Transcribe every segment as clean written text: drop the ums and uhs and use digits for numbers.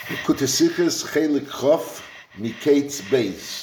Kutesiches Chelik Chof Mikates Beis.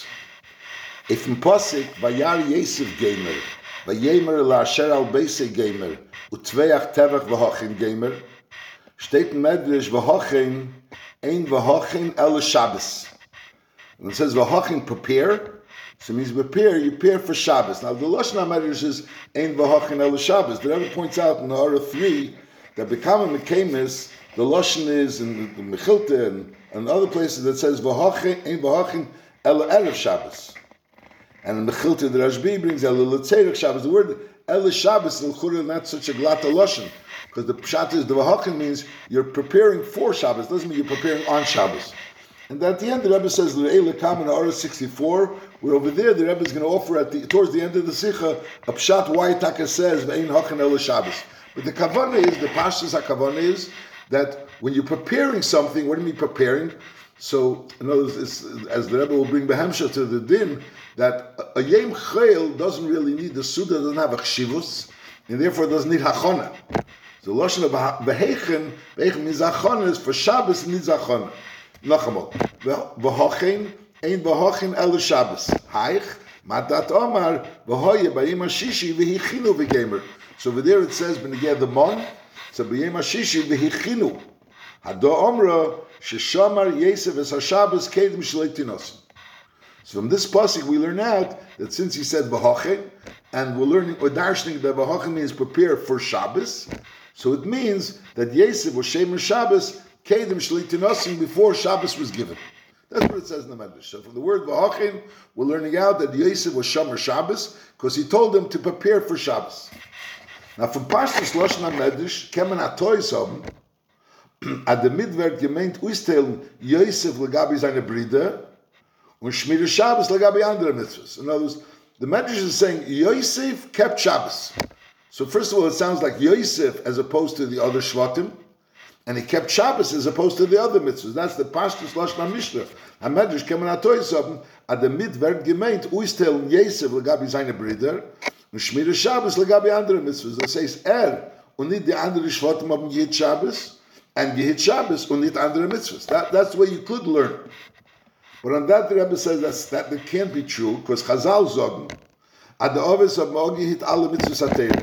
If in Posik Vayar Yosef Gamer, Vayemer La Asher Al Beise Gamer, Utveach Tevach V'Hochin Gamer, steht in Medrash V'Hochin Ein V'Hochin El Shabbos. And it says V'Hochin prepare, so it means prepare, you prepare for Shabbos. Now the Lashon HaMedrash is Ein V'Hochin El Shabbos. The Rebbe points out in the Hora 3 that B'Kama Mekemis, the Lashon is in the Mechilta and other places that says V'Hochin Ein V'Hochin El Erev Shabbos. And in the Mechilta, the Rashbi brings El L'Tzerech Shabbos. The word El Shabbos is not such a glata Lashon, because the Pshat is the V'Hochin means you're preparing for Shabbos. It doesn't mean you're preparing on Shabbos. And at the end, the Rebbe says L'Eila Kam in Hora 64, where over there the Rebbe is going to offer towards the end of the Sikha a Pshat why Taka says V'Ein Hochin El Shabbos. But the kavanah is, the pashtus HaKavanah is that when you're preparing something, what do you mean preparing? So, in other words, as the Rebbe will bring Behemshah to the din, that a Yom Chayil doesn't really need, the Suda doesn't have a chshivus, and therefore it doesn't need Hachona. So, the Lashon of V'Heichen means Hachona is for Shabbos, it needs Hachona. Nachamot. V'Hochin, ein V'Hochin el Shabbos. Haich, Madat Omar, V'Hoye, B'Yim HaShishi, V'Hichinu V'Gemer. So over there it says, B'Negeh the Mon, so B'Yim HaShishi, V'Hichinu. Hado Omra, Sheshamar Yosef es HaShabbos, Kedem Shlei Tinosim. So from this pasuk we learn out that since he said V'Hochin, and we're learning, or darshaning that V'Hochin means prepare for Shabbos, so it means that Yosef was Shemer Shabbos, Kedem Shlei Tinosim, before Shabbos was given. That's what it says in the Medrash. So from the word V'Hochin, we're learning out that Yosef was Shomer Shabbos, because he told them to prepare for Shabbos. Now from Pashtus Lashon HaMedrash, kemen atois haben, ad der Midwert gemeint uistelen Yosef legabi seine Brüder und Shmir Shabbos legabi andere mitzvahs. In other words, the Medrash is saying Yosef kept Shabbos. So first of all, it sounds like Yosef as opposed to the other Shvatim, and he kept Shabbos as opposed to the other mitzvahs. That's the Pashtus Lashon HaMishnah. HaMedrash kemen atois haben, ad der Midwert gemeint uistelen Yosef legabi seine Brüder und Shmir Shabbos legabi andere mitzvahs. That says und nicht die andere Shvatim haben Yid Shabbos, and you hit Shabbos und nicht andere mitzvahs. That's the way you could learn. But on that, the Rebbe says that can't be true, because Chazal sagen, ad der Oves haben auch gehit alle mitzvahs Atera.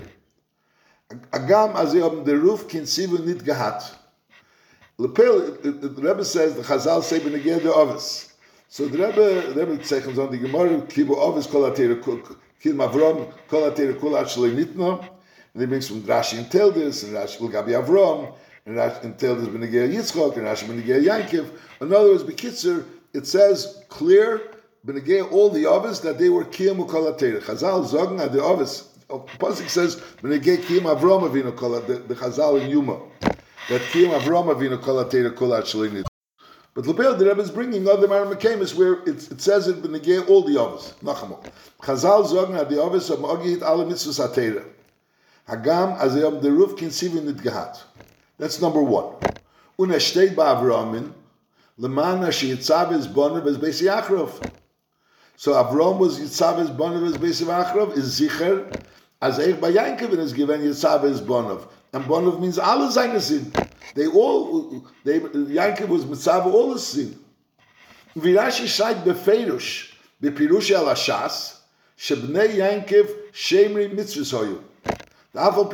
Agam, als sie haben den Ruf kinsivu nicht gehabt. Lepel, the Rebbe says, the Chazal say, B'Negeh the Oves. So the Rebbe zeichens on the Gemara, Kibu Oves kol Atera, Kil Mavrom, kol Atera kul Achlei Nitno, and he brings from Rashi and Tildis, and Rashi will Gabi Avrom, and Tildis B'Negeh Yitzchok, and Rashi B'Negeh Yankiv. In other words, B'Kitzur, it says clear, B'Negeh all the Oves, that they were Kiyam Ukol Atera. Chazal Zogen at the Oves, Pasuk says, B'Negeh Kiyam Avrom Avinu Kol, the Chazal in Yuma, that Kiyam Avrom Avinu Kol Atera Kol Achlei Nitno. But Lepel, the Rebbe is bringing other Maramakemis where it says it B'Negeh all the Oves. Nachamo. Chazal Zogen at the Oves of Ma'ogihit alle mitzvahs Atera. Hagam as the roof conceiving it gehat. That's number one. Una steht bei Avramin, lemana she Yitzav's bonav as Beis Yachrov. So Avram was Yitzav's bonav as Beis Yachrov is zicher as Eich by Yankov is given Yitzav's bonav. And bonav means alle seine sin. Yankov was Mitzav all his sin. Virashi schreit befeirush, bepirush al Ashas, shebnei Yankov shemri mitzvahs hoyu. And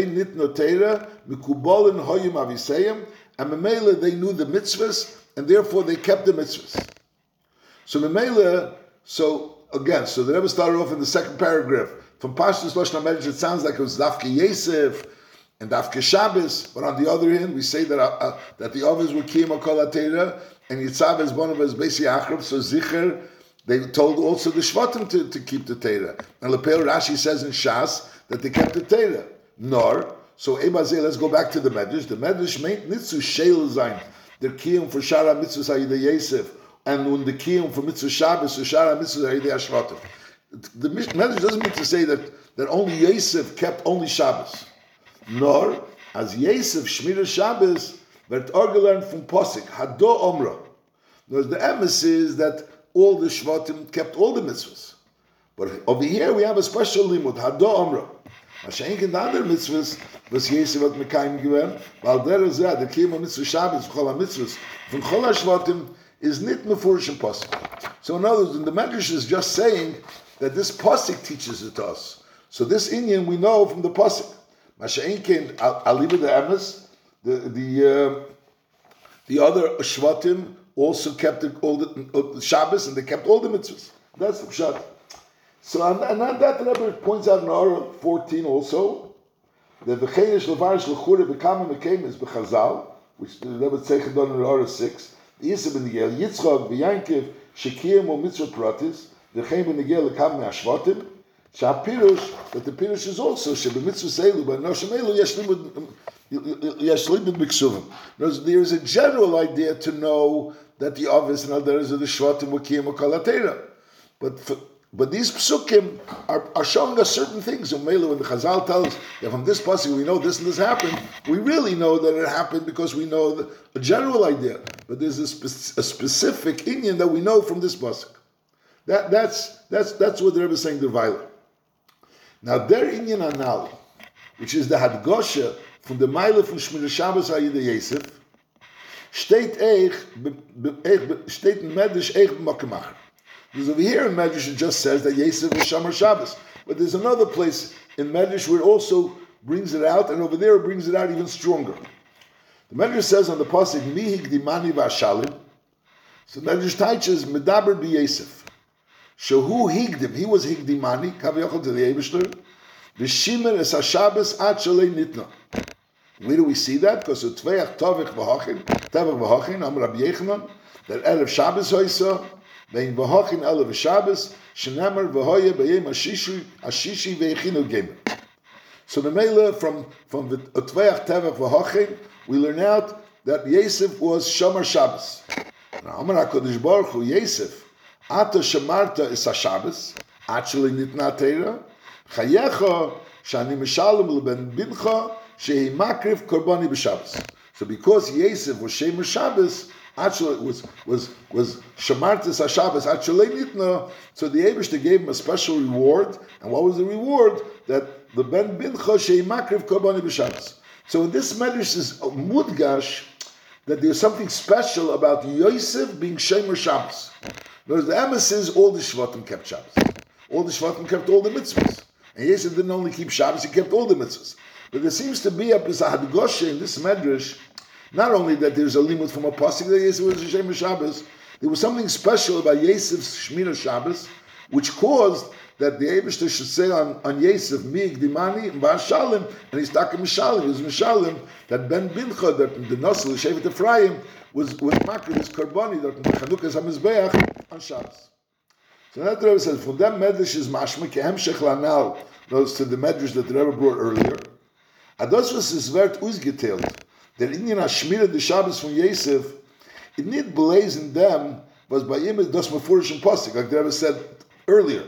Memela, they knew the mitzvahs, and therefore they kept the mitzvahs. So Memela, so the Rebbe started off in the second paragraph. From Pashtus Lashon HaMedrash, it sounds like it was Dafke Yosef and Dafke Shabbos, but on the other hand, we say that the others were Kiyam HaKol HaTeira, and Yitzav is one of his Beis Yachrov, so Zicher, they told also the Shvatim to keep the Teira. And Lepel Rashi says in Shas, that they kept the Torah. Nor, so Ebazeh, let's go back to the Medrash. The Medrash meant Nitzu Sheil Zayin, the Kiyum for Shara Mitzvah Hayidei Yosef, and when the Kiyum for Mitzvah Shabbos, so Shara Mitzvah Hayidei Ashvatim. The Medrash doesn't mean to say that only Yosef kept only Shabbos. Nor, as Yosef Shmir Shabbos, wird Orgelernt from Posik, Hado Omra. Whereas the emes is that all the Shvatim kept all the mitzvahs. But over here we have a special limud, Hado Omra. Was in the other mitzvahs, was Yosef hat Mekayim gewähnt, weil der ist ja, der Kiyam mitzvah Shabbos, Chol HaMitzvahs, von Chol HaShvatim, is nit mefurish in Pasuk. So in other words, the Medrash is just saying that this Pasuk teaches it to us. So this Inyan we know from the Pasuk. Masha'in came, I'll leave it to Emes, the other Shvatim also kept all the Shabbos and they kept all the mitzvahs. That's the pshat. So and that Rebbe points out in Orah 14 also that the V'cheinish Levarish L'chure B'kama Mekem is B'chazal, which the Rebbe Tzeichen done in Orah 6. The Yisra ben Nigel Yitzchak V'yankiv Shekiyim O Mitzvah Pratis V'chein ben Nigel L'kam Me'ashvatim Sha'pirush, that the Pirush is also Shebe Mitzvah Seilu But Noshem Elu Yesh Limud Miksuvim. There is a general idea to know that the Avis and others of the Shvatim W'kiyim O Kalatera. But these psukim are showing us certain things. When the Chazal tells us that from this pasuk we know this and this happened, we really know that it happened because we know a general idea. But there's a specific inyan that we know from this pasuk. That's what the Rebbe is saying, the Vayla. Now their inyan anal, which is the Hadgosha from the Meile from Shmir Shabbos Hayida Yosef, steht in Medrash Eich B'Makamacher. Because over here in Medrash it just says that Yosef was Shamar Shabbos. But there's another place in Medrash where it also brings it out, and over there it brings it out even stronger. The Medrash says on the pasuk, Mi higdimani v'ashalim. So Medrash teaches, Medaber bi Yosef. Shehu higdim, he was higdimani, kaviyachol to the Eibishter, v'shimer es ha-Shabbos ad shalei nitna. Where do we see that? Because of Tveach Tavich V'hachin, Am Rabbi Yechanan, that Erev Shabbos hoysa, Vein v'hachin elav Shabbos, shenemar v'hoye b'yem ashishi v'yechinu gemer. So the Mela from the Tveach Tevach v'hachin, we learn out that Yosef was Shomer Shabbos. Now Amar HaKadosh Baruch Hu Yosef, Ata Shemarta is HaShabbos, actually nitna Teira, Chayecha shani mishalem leben bincha shehi makriv korbani b'Shabbos. So because Yosef was Shomer Shabbos, actually was Shamartis HaShabbos actually nitna, so the Eibishter gave him a special reward, and what was the reward? That the ben bincha shehi makriv korbani b'Shabbos. So in this Medrash is mudgash that there's something special about Yosef being Shomer Shabbos. Because the Emes is all the Shvatim kept Shabbos. All the Shvatim kept all the mitzvahs. And Yosef didn't only keep Shabbos, he kept all the mitzvahs. But there seems to be a Hadgosha in this Medrash, not only that there's a limit from a pasuk that Yosef was a Shomer Shabbos, there was something special about Yosef's Shmira Shabbos, which caused that the Eibishter should say on Yosef, Mi Gdimani V'Ashalim, and he's talking Mishalim, he was Mishalim, that Ben Bincha, that the Nosel, the Shevet Ephraim, was Makri, his Karbani, that the Chanukas HaMizbeach on Shabbos. So that the Rebbe says, from them Medrash is Mashma, Kehemshech Lanal, those to the Medrash that the Rebbe brought earlier. Ados was his word ausgeteilt, that in Yen HaShmira the Shabbos from Yosef, it need belays in them, was by him das Mefurish and Pasuk, like the Rebbe said earlier.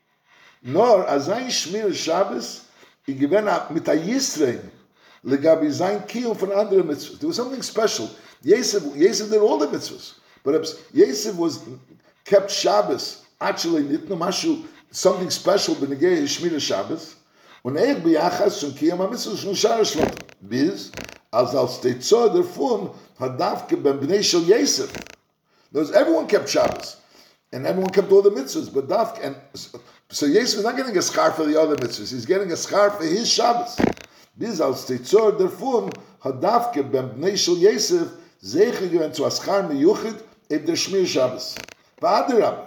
Nor azayin Shmir Shabbos, he given up mit Yisrein legabi zayin kiyum von andere mitzvahs. There was something special. Yosef did all the mitzvahs, but Yosef was kept Shabbos. Actually, nitno mashu something special b'negei Shmir Shabbos. Und biyachas shon kiyum ha-mitzvahs shon shar shlotim. Biz as al steitzor derfun hadavke ben bnei shel Yosef. Everyone kept Shabbos, and everyone kept all the mitzvahs, but Dafk, and so Yosef is not getting a schar for the other mitzvahs, he's getting a schar for his Shabbos. Biz al steitzor derfun hadavke ben bnei shel Yosef zeiche gewen zu a schar miyuchid eb der Shmir Shabbos. V'adirab.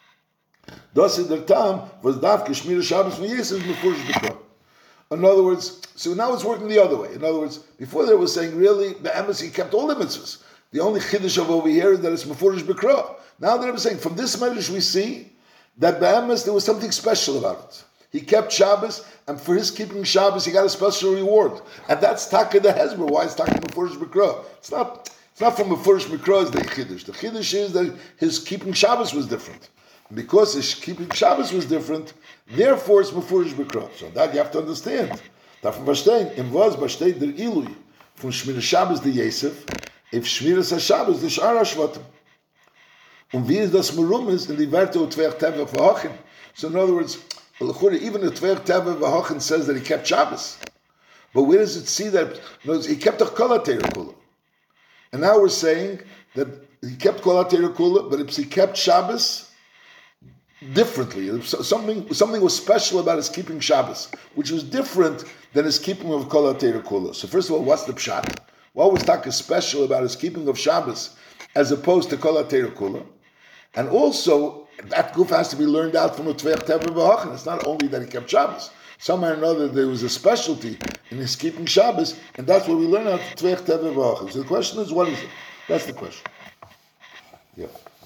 Das in der Tam was Dafke Shmir Shabbos from Yosef mefurish b'Torah. In other words, so now it's working the other way. In other words, before they were saying really the Emes he kept all the mitzvahs. The only chiddush of over here is that it's mefurish b'Torah. Now they're saying from this Medrash we see that Be'emes there was something special about it. He kept Shabbos, and for his keeping Shabbos he got a special reward, and that's Taka the Hezber. Why is Taka mefurish b'Torah? It's not from mefurish b'Torah is the chiddush. The chiddush is that his keeping Shabbos was different. And because his keeping Shabbos was different, therefore it's mefurish b'Torah. So that you have to understand. Darf man verstehen? Im was besteht der Ilui von Shmir Shabbos de Yosef, if Shmiras HaShabbos de Shar HaShvatim. Und wie ist das Merum ist in die Werte und Tveach Tevach V'hachin. So in other words, Even the Tveach Teva V'Hochin says that he kept Shabbos. But where does it see that he kept the Kol HaTeira Kula? And now we're saying that he kept Kol HaTeira Kula, but he kept Shabbos differently. Something was special about his keeping Shabbos, which was different than his keeping of Kol HaTeira Kula. So first of all, what's the pshat? What was Taka special about his keeping of Shabbos as opposed to Kol HaTeira Kula? And also, that goof has to be learned out from the Tveach Teva V'Hochin. It's not only that he kept Shabbos. Somehow or another, there was a specialty in his keeping Shabbos, and that's what we learn out of Tveach Teva V'Hochin. So the question is, what is it? That's the question. Yeah.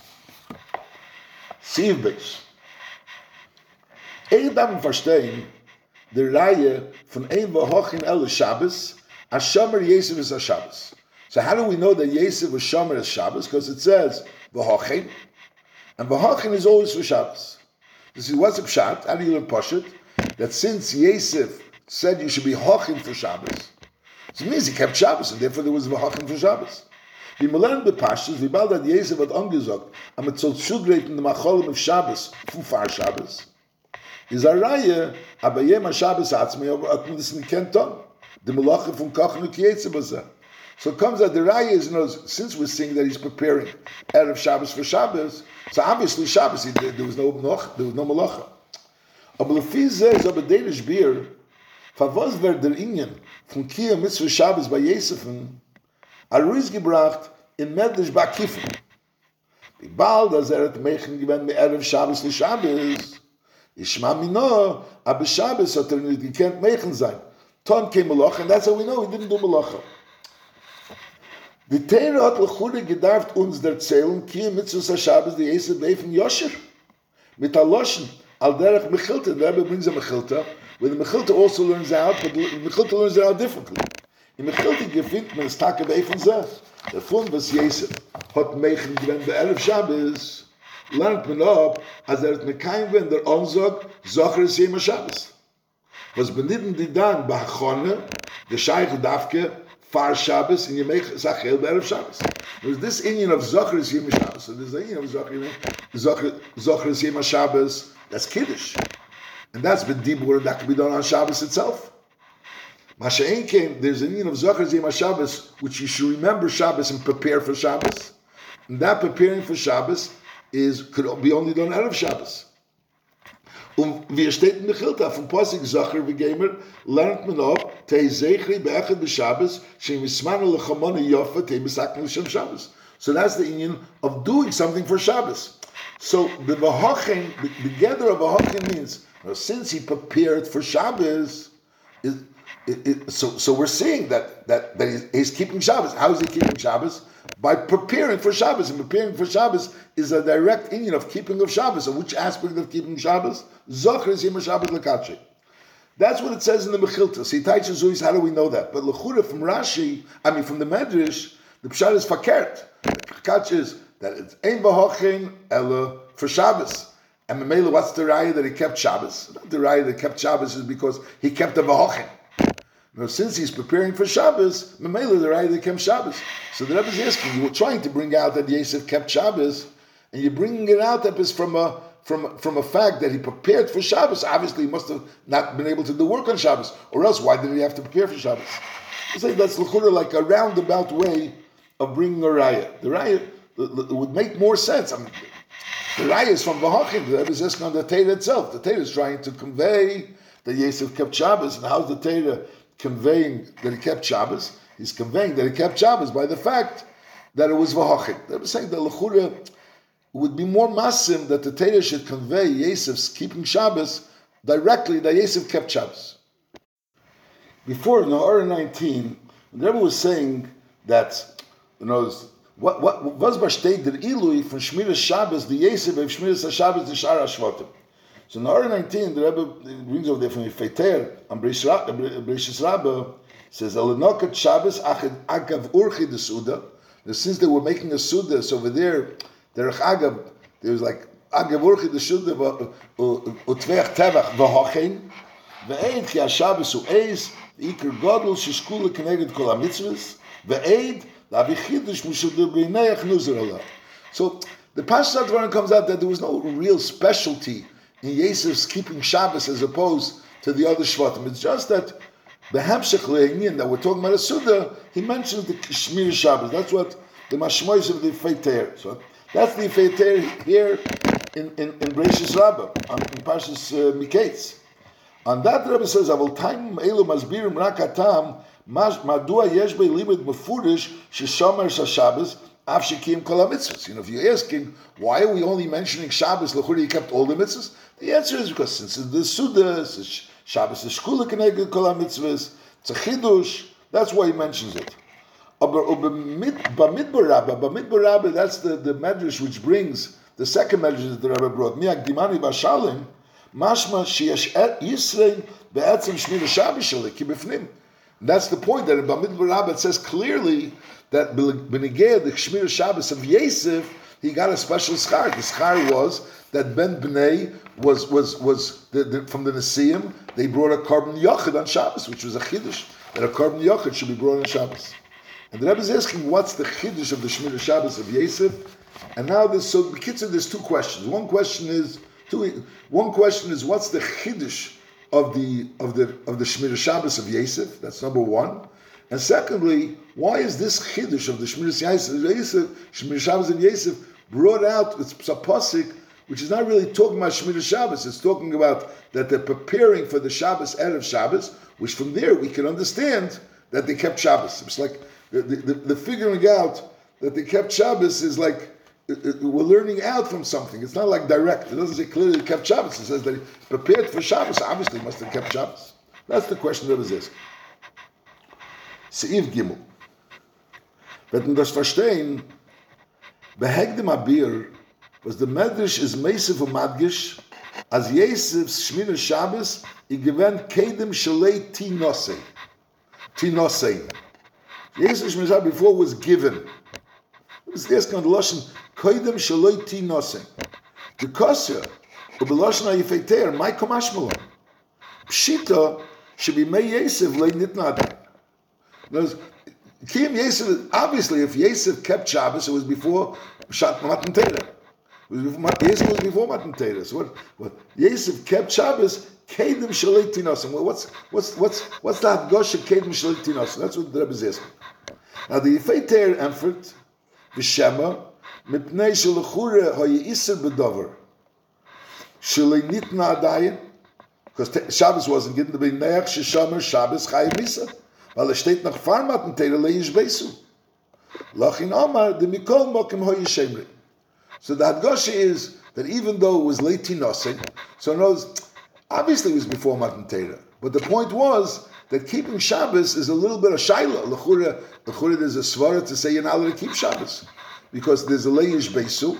Siv Beis. Darf verstehen, der Reihe von Ein V'Hochin El Shabbos, Ashamer Yosef is a Shabbos. So how do we know that Yosef was Shomer as Shabbos? Because it says V'Hochin, and V'Hochin is always for Shabbos. This is what's a pshat. How do you learn Pashut? That since Yosef said you should be Hochin for Shabbos, so it means he kept Shabbos, and therefore there was V'Hochin for Shabbos. Wie man lernt bei Pashtus, wie bald hat Yosef hat angesagt, aber man soll zugreifen dem Acholim of Shabbos, von Fahr Shabbos. Is a Reihe, aber jemand Shabbos hat man das nicht kennt dann. The Malacha from Kochen und Kietze. So it comes that the Raya is, since we're seeing that he's preparing Erev Shabbos for Shabbos, so obviously Shabbos, there was no Malacha. Aber lefi zeh is aber Danish beer, was wird der Inyan von Kiyam Mitzvah Shabbos bei Yesefen, Ruiz gebracht in Medrash Bakifen. Wie bald, als hat Meichen gewinnt mit Erev Shabbos le Shabbos, Ishma Mino, aber Shabbos hat nicht gekannt Meichen sein. Ton came Malacha, and that's how we know he didn't do Malacha. Die Teire hat Lechure gedarft uns erzählen, Kiyam Mitzvah Shabbos, die Yosef Leifen Yosher, mit Aloschen, al derech Mechilta. The Rebbe brings a Mechilta, where the Mechilta also learns out, but the Mechilta learns it out differently. In Mechilta gefindt man es Taka Beifen Zeh. Der Fund, was Yosef hat Meichen gewinnt bei Erev Shabbos, lernt man ab, als hat mit keinem wenn der Ansag, Zocher ist Yema Shabbos. Was benitten die dann bei Hachone, der Scheich Davke, Far Shabbos, and you make Zachel Erev Shabbos. There's this Indian of Zocher is Yema Shabbos. So there's the Indian of Zocher is Yema Shabbos. That's Kiddush. And that's been Dibur that can be done on Shabbos itself. Masha'en came, there's an Indian of Zocher is Yema Shabbos, which you should remember Shabbos and prepare for Shabbos. And that preparing for Shabbos could be only done Erev Shabbos. Wie steht in der Chilta, von Posig Zocher wie Gamer, lernt man ab, Tei Zechri be'echad b'Shabbos, Shem Yismanu l'chamona yofa, Tei b'saknu l'shem Shabbos. So that's the union of doing something for Shabbos. So the V'Hochin, the gather of V'Hochin means, since he prepared for Shabbos, so we're seeing that he's keeping Shabbos. How is he keeping Shabbos? By preparing for Shabbos. And preparing for Shabbos is a direct union of keeping of Shabbos. And which aspect of keeping Shabbos? Zocher is Yom Shabbos Lekatshe. That's what it says in the Mechilta. See, Taicha Zuis, how do we know that? But Lechura from Rashi, from the Medrash, the Pshat is Fakert. The Kach is that it's Ein V'Hochin Ela for Shabbos. And Mamela, what's the Raya that he kept Shabbos? Not the Raya that kept Shabbos is because he kept the V'Hochin. Now, since he's preparing for Shabbos, Mamela, the Raya that kept Shabbos. So the Rebbe is asking, you were trying to bring out that Yosef kept Shabbos, and you're bringing it out that is from a fact that he prepared for Shabbos. Obviously, he must have not been able to do work on Shabbos, or else why did he have to prepare for Shabbos? I say that's like a roundabout way of bringing a Raya. The Raya would make more sense. The Raya is from V'Hochin. The Rebbe is asking on the Torah itself. The Torah is trying to convey that Yosef kept Shabbos, and how's the Torah conveying that he kept Shabbos? He's conveying that he kept Shabbos by the fact that it was V'Hochin. They were saying that L'chura would be more masim that the Torah should convey Yosef's keeping Shabbos directly that Yosef kept Shabbos. Before in Na'ara 19, the Rebbe was saying that, what was b'shtei der Ilui from Shmiras Shabbos the Yosef of Shmiras Shabbos the Shara Shvatim. So in Na'ara 19, the Rebbe brings over there from Yifeter and Bereshis Rabbah says Alenokat Shabbos Agav Urchi the Suda. Since they were making a Suda, so over there, there was like Agav Urchi the Suda Utveach Tevach V'Hochin Ve'ed Ki HaShabbos Hu Eis V'Iker Godel Shishkula Keneged Kol HaMitzvahs Ve'ed Lavi Chidush Mushudu B'Yineach Nuzer Allah. So the Pashas Advarim comes out that there was no real specialty in Yosef's keeping Shabbos as opposed to the other Shvatim. It's just that the Hamshech Le'inyan that we're talking about a Suda, he mentions the Shmir Shabbos. That's what the Mashmois of the Feiter. So that's the Feiter here in Bereishis Rabbah, in Parshas Miketz. On that, the Rebbe says, "Avol time elu masbirim rak hatam madua yesh bei limud mefurish sheshomer Shabbos af shekiyim kol hamitzvos." If you're asking why are we only mentioning Shabbos, l'churi he kept all the mitzvahs, the answer is because since it's the Suda, Shabbos is shkula keneged kol hamitzvos, it's a chidush. That's why he mentions it. Bamidbar Rabbah, that's the medrash which brings the second medrash that the Rebbe brought. Mi'akdimani b'shalim. Mashma sheyesh Yisrael be'etzem shmir Shabbos sheli kibifnim. That's the point that in Bamidbar Rabbah it says clearly that b'negei the shmir Shabbos of Yosef he got a special schar. The schar was that Ben Bnei was from the Nesiim they brought a korban yochid on Shabbos, which was a chiddush that a korban yochid should be brought on Shabbos. And the Rebbe is asking what's the chiddush of the shmir Shabbos of Yosef. And now there's two questions. One question is what's the chiddush of the Shmir Shabbos of Yosef? That's number one. And secondly, why is this chiddush of the Shmir Shabbos of Yosef brought out? It's a pasuk which is not really talking about Shmir Shabbos. It's talking about that they're preparing for the Shabbos Erev Shabbos, which from there we can understand that they kept Shabbos. It's like the figuring out that they kept Shabbos is like we're learning out from something. It's not like direct. It doesn't say clearly he kept Shabbos. It says that he prepared for Shabbos. Obviously, he must have kept Shabbos. That's the question that was asked. Seif Gimel. Wenn das verstehen, behegdem abir, was the medrash is meisef und madgish, as Yosef's Shmir Shabbos, he gewend kedem shalei tinosei. Tinosei. Yosef's Shmir Shabbos before was given. It was asking on the Lashon, Koidem Shaloi Tinosei. The Kosher, the Lashon HaYifeiter, my Kamashmalon. Pshita should be Mei Yosef Lei Nitnadai. Kiyam Yosef, obviously, if Yosef kept Shabbos, it was before Matan Torah. Yosef was before Matan Torah. So what? Yosef kept Shabbos, Koidem Shaloi Tinosei. Well, what's the Haggosh of Koidem Shaloi Tinosei? That's what the Rebbe is asking. Now, the Yifeiter answered, V'shema, mipnei shelachure hayiser bedover, shelei nitna adayin, because Shabbos wasn't given to be neach sheshomer Shabbos chayim misa, weil steht nach farmaten teire leish beisu. Lachin Omar de mikol mokim hayishemri. So the Hadgosha is that even though it was late tinosei, so knows obviously it was before Matan Torah, but the point was that keeping Shabbos is a little bit of shaila. L'chura, there's a svara to say you're not allowed to keep Shabbos because there's a leish beisu,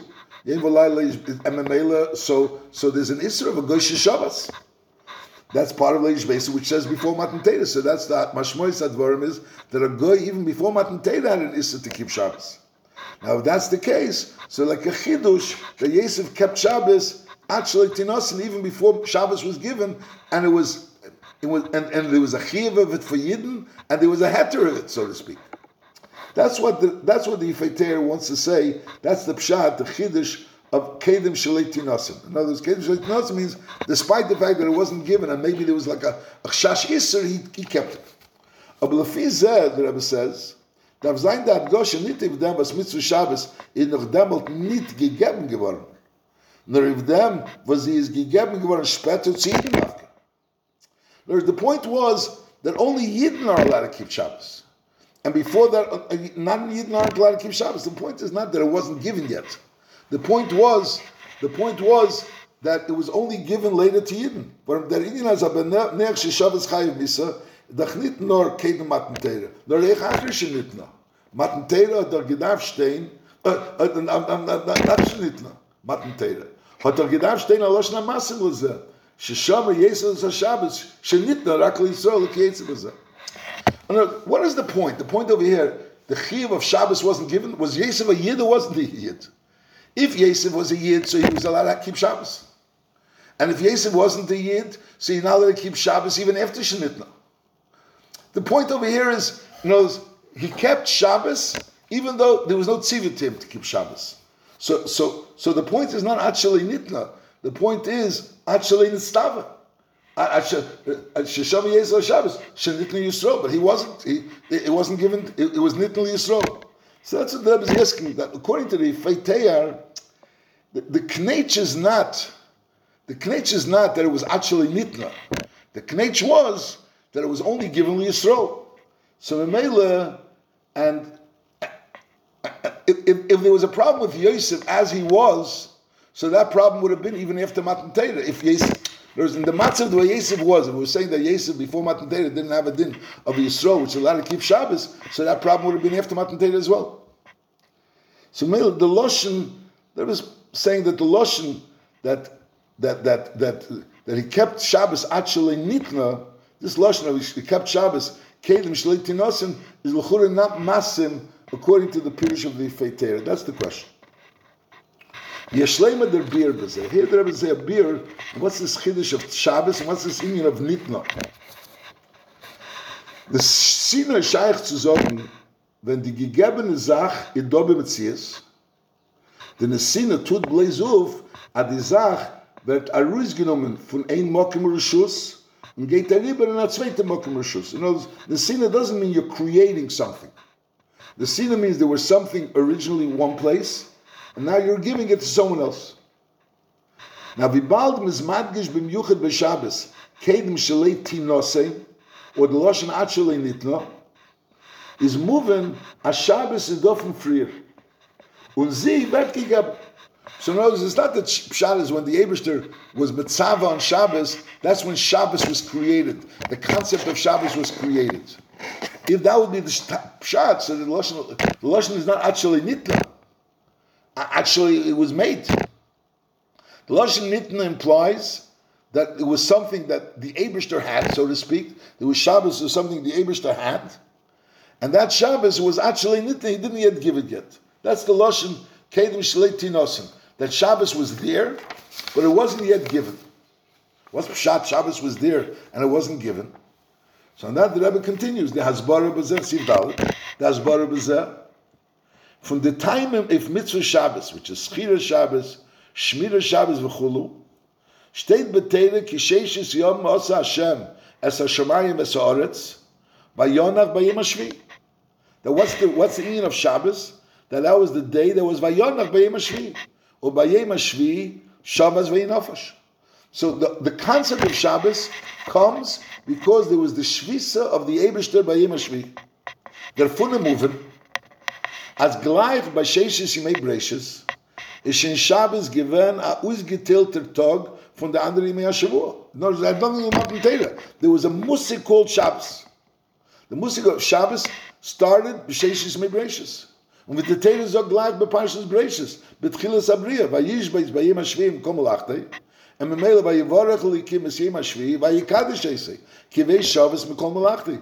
so there's an isra of a goyish Shabbos. That's part of leish beisu, which says before Matan Torah. So that's the mashmois advarim is that a goy even before Matan Torah had an isra to keep Shabbos. Now if that's the case, so like a chidush that Yosef kept Shabbos actually tinos, and even before Shabbos was given, and there was a chiyuv of it for Yidden, and there was a heter of it, so to speak. That's what the Yifeiter wants to say. That's the pshat, the chiddush of kedem shalei tinosim. In other words, kedem shalei tinosim means, despite the fact that it wasn't given, and maybe there was like a chash iser, he kept it. Aber lefi zeh, the Rebbe says, darf sein der Hadgosha nicht if dem, was mitzvah Shabbos, noch demult nicht gegeben geworden. Nur if dem, was sie ist gegeben geworden, später zu Yidden. The point was that only Yidden are allowed to keep Shabbos. And before that, non-Yidden aren't allowed to keep Shabbos. The point is not that it wasn't given yet. The point was that it was only given later to Yidden. But that Yidden has a benech she Shabbos chayiv misa, dach nit nor kedem Matan Torah, nor eich achrish nitna. Matan Torah hat gedarf stehen, not shnitna, Matan Torah. Hat gedarf stehen alosh na masim lezeh. Sheshomer Yosef Shabbos shenitna rak l'Yisrael l'kiyetze b'zeh. What is the point? The point over here, the chiyuv of Shabbos wasn't given. Was Yosef a Yid or wasn't he a Yid? If Yosef was a Yid, so he was allowed to keep Shabbos. And if Yosef wasn't a Yid, so he's not allowed to keep Shabbos even after Shenitna. The point over here is, he kept Shabbos even though there was no tzivut to him to keep Shabbos. So the point is not actually Nitna. The point is, actually Nistava. Shesham Yisrael Shabbos, Shenitnu Yisrael, but he wasn't. It wasn't given. It was Nitnu Yisrael. So that's what the Rebbe is asking. That according to the Feiteyar, the knetch is not. The knetch is not that it was actually Nitna. The knetch was that it was only given to Yisrael. So Memela, and if there was a problem with Yosef as he was, so that problem would have been even after Matan Torah. If Yosef, there's in the matzah the way Yosef was, if we were saying that Yosef before Matan Torah didn't have a din of Yisrael, which allowed to keep Shabbos, so that problem would have been after Matan Torah as well. So the Loshen, there was saying that the Loshen that he kept Shabbos actually nitna, this Loshen he kept Shabbos kelim shlei tinosim is l'chura not masim according to the Pirush of the Feitera. That's the question. Yeshleima der beer b'zeh. Here the Rebbe say a beer. What's this chiddush of Shabbos and what's this union of nitna? The Sina shaykh zu sagen, wenn die gegebene Sach in Dobe Metzies, denn es Sina tut bleis auf, a die Sach wird herausgenommen von ein Mokim Rishus und geht darüber in a zweite Mokim Rishus. In other words, the Sina doesn't mean you're creating something. The Sina means there was something originally in one place, and now you're giving it to someone else. Now, v'bald mizmadgish b'myuchad b'Shabbos, kedem shalei tinosei, or the Lashon actually nitno, is moving a Shabbos in dofen frier. Und sie wird gegeben. So in other words, it's not that Pshat is when the Eibishter was Mitzvah on Shabbos, that's when Shabbos was created. The concept of Shabbos was created. If that would be the Pshat, so the Lashon is not actually nitna. Actually, it was made. The Lashon nitna implies that it was something that the Eibishter had, so to speak. There was Shabbos was something the Eibishter had, and that Shabbos was actually nitna. He didn't yet give it yet. That's the Lashon kedem shlei tinosim. That Shabbos was there, but it wasn't yet given. What's Pshat? Shabbos was there and it wasn't given. So on that the Rebbe continues. The Hasbara b'zeh Siv Dalet. The Hasbara b'zeh. From the time if Mitzvah Shabbos, which is Schira Shabbos, Shmira Shabbos v'chulu, steht b'teire ki sheishis yom osa Hashem es hashamayim es haaretz vayonach bayim hashvi. That what's the meaning of Shabbos? That was the day that was vayonach bayim hashvi, or bayim hashvi Shabbos vayinofash. So the concept of Shabbos comes because there was the shvisa of the Eibishter bayim hashvi. They're fully moving. As gleich bei Sheishis Yimei Breishis, ist in Shabbos given a ausgetilter Tag von der anderen Yimei HaShavua. No, I don't think Matan Torah. There was a musik called Shabbos. The musik of Shabbos started bei Sheishis Yimei Breishis. Und mit der Torah sagt gleich bei Parshas Breishis, betchilas Abriya, vayishbeis bayim hashvi im komolachtei, and memele vayivarech likim es yim hashvi, vayikadesh esei, kivei Shabbos mikol malachtei.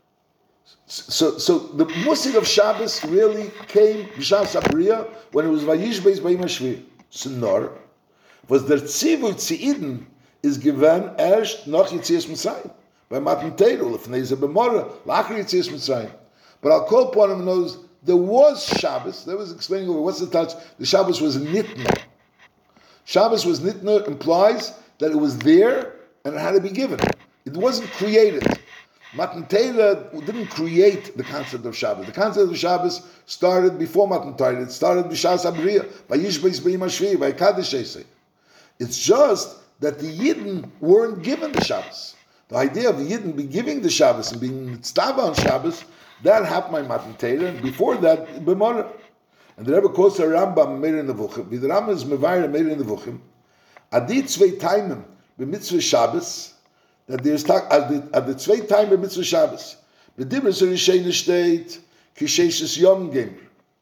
So the musik of Shabbos really came b'shas Abriya when it was vayishbeis bayim hashvi. Sonor was der Tzivui Tzidin is given erst noch Yitzias Mitzrayim by Matan Torah lefnei ze b'mora lacher Yitzias Mitzrayim. But I'll call upon him knows there was Shabbos. That was explaining over what's the touch. The Shabbos was nitna. Shabbos was nitna implies that it was there and it had to be given. It wasn't created. Matan Torah didn't create the concept of Shabbos. The concept of Shabbos started before Matan Torah. It started b'shas Abriya, vayishbeis bayim hashvi, vayikadesh esei. It's just that the Yidden weren't given the Shabbos. The idea of the Yidden be giving the Shabbos and being mitzvah on Shabbos, that happened by Matan Torah. Before that, b'morah. And the Rebbe quotes a Rambam Meir in the Vuchim. The Rambam is Mevayer Meir in the Vuchim. Adi zwei Taimim b'mitzvah Shabbos, that there's at the zwei Taimim b'mitzvah Shabbos. B'dibris Rishayne steht, ki sheishes yom gemer.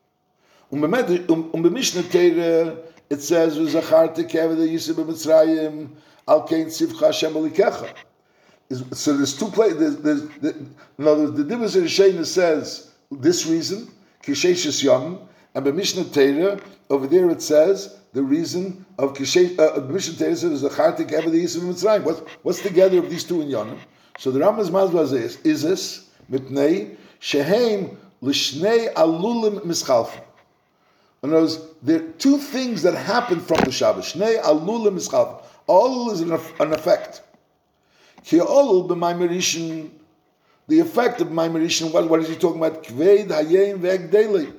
B'mishnah Torah, it says, v'zacharti keved yisib b'mitzrayim, al kein tzivcha Hashem alikecha. So there's two places. In other words, the Dibros Rishayna says this reason, Kisheishis Yom, and by Mishnah Torah, over there it says the reason of Kishesh. Mishnah Torah says the Chartik Eved Yisrael Mitzrayim. What's together of these two in Yonim? So the Rambam's Mazbah is this, Mitnei Sheheim Lishnei Alulim Mischalfim. In other words, there are two things that happen from the Shabbos. Shnei alulim ischalf. All is an effect. Ki olul b'maimer rishon. The effect of maimer rishon. What is he talking about? Kveid hayim ve'egdeli.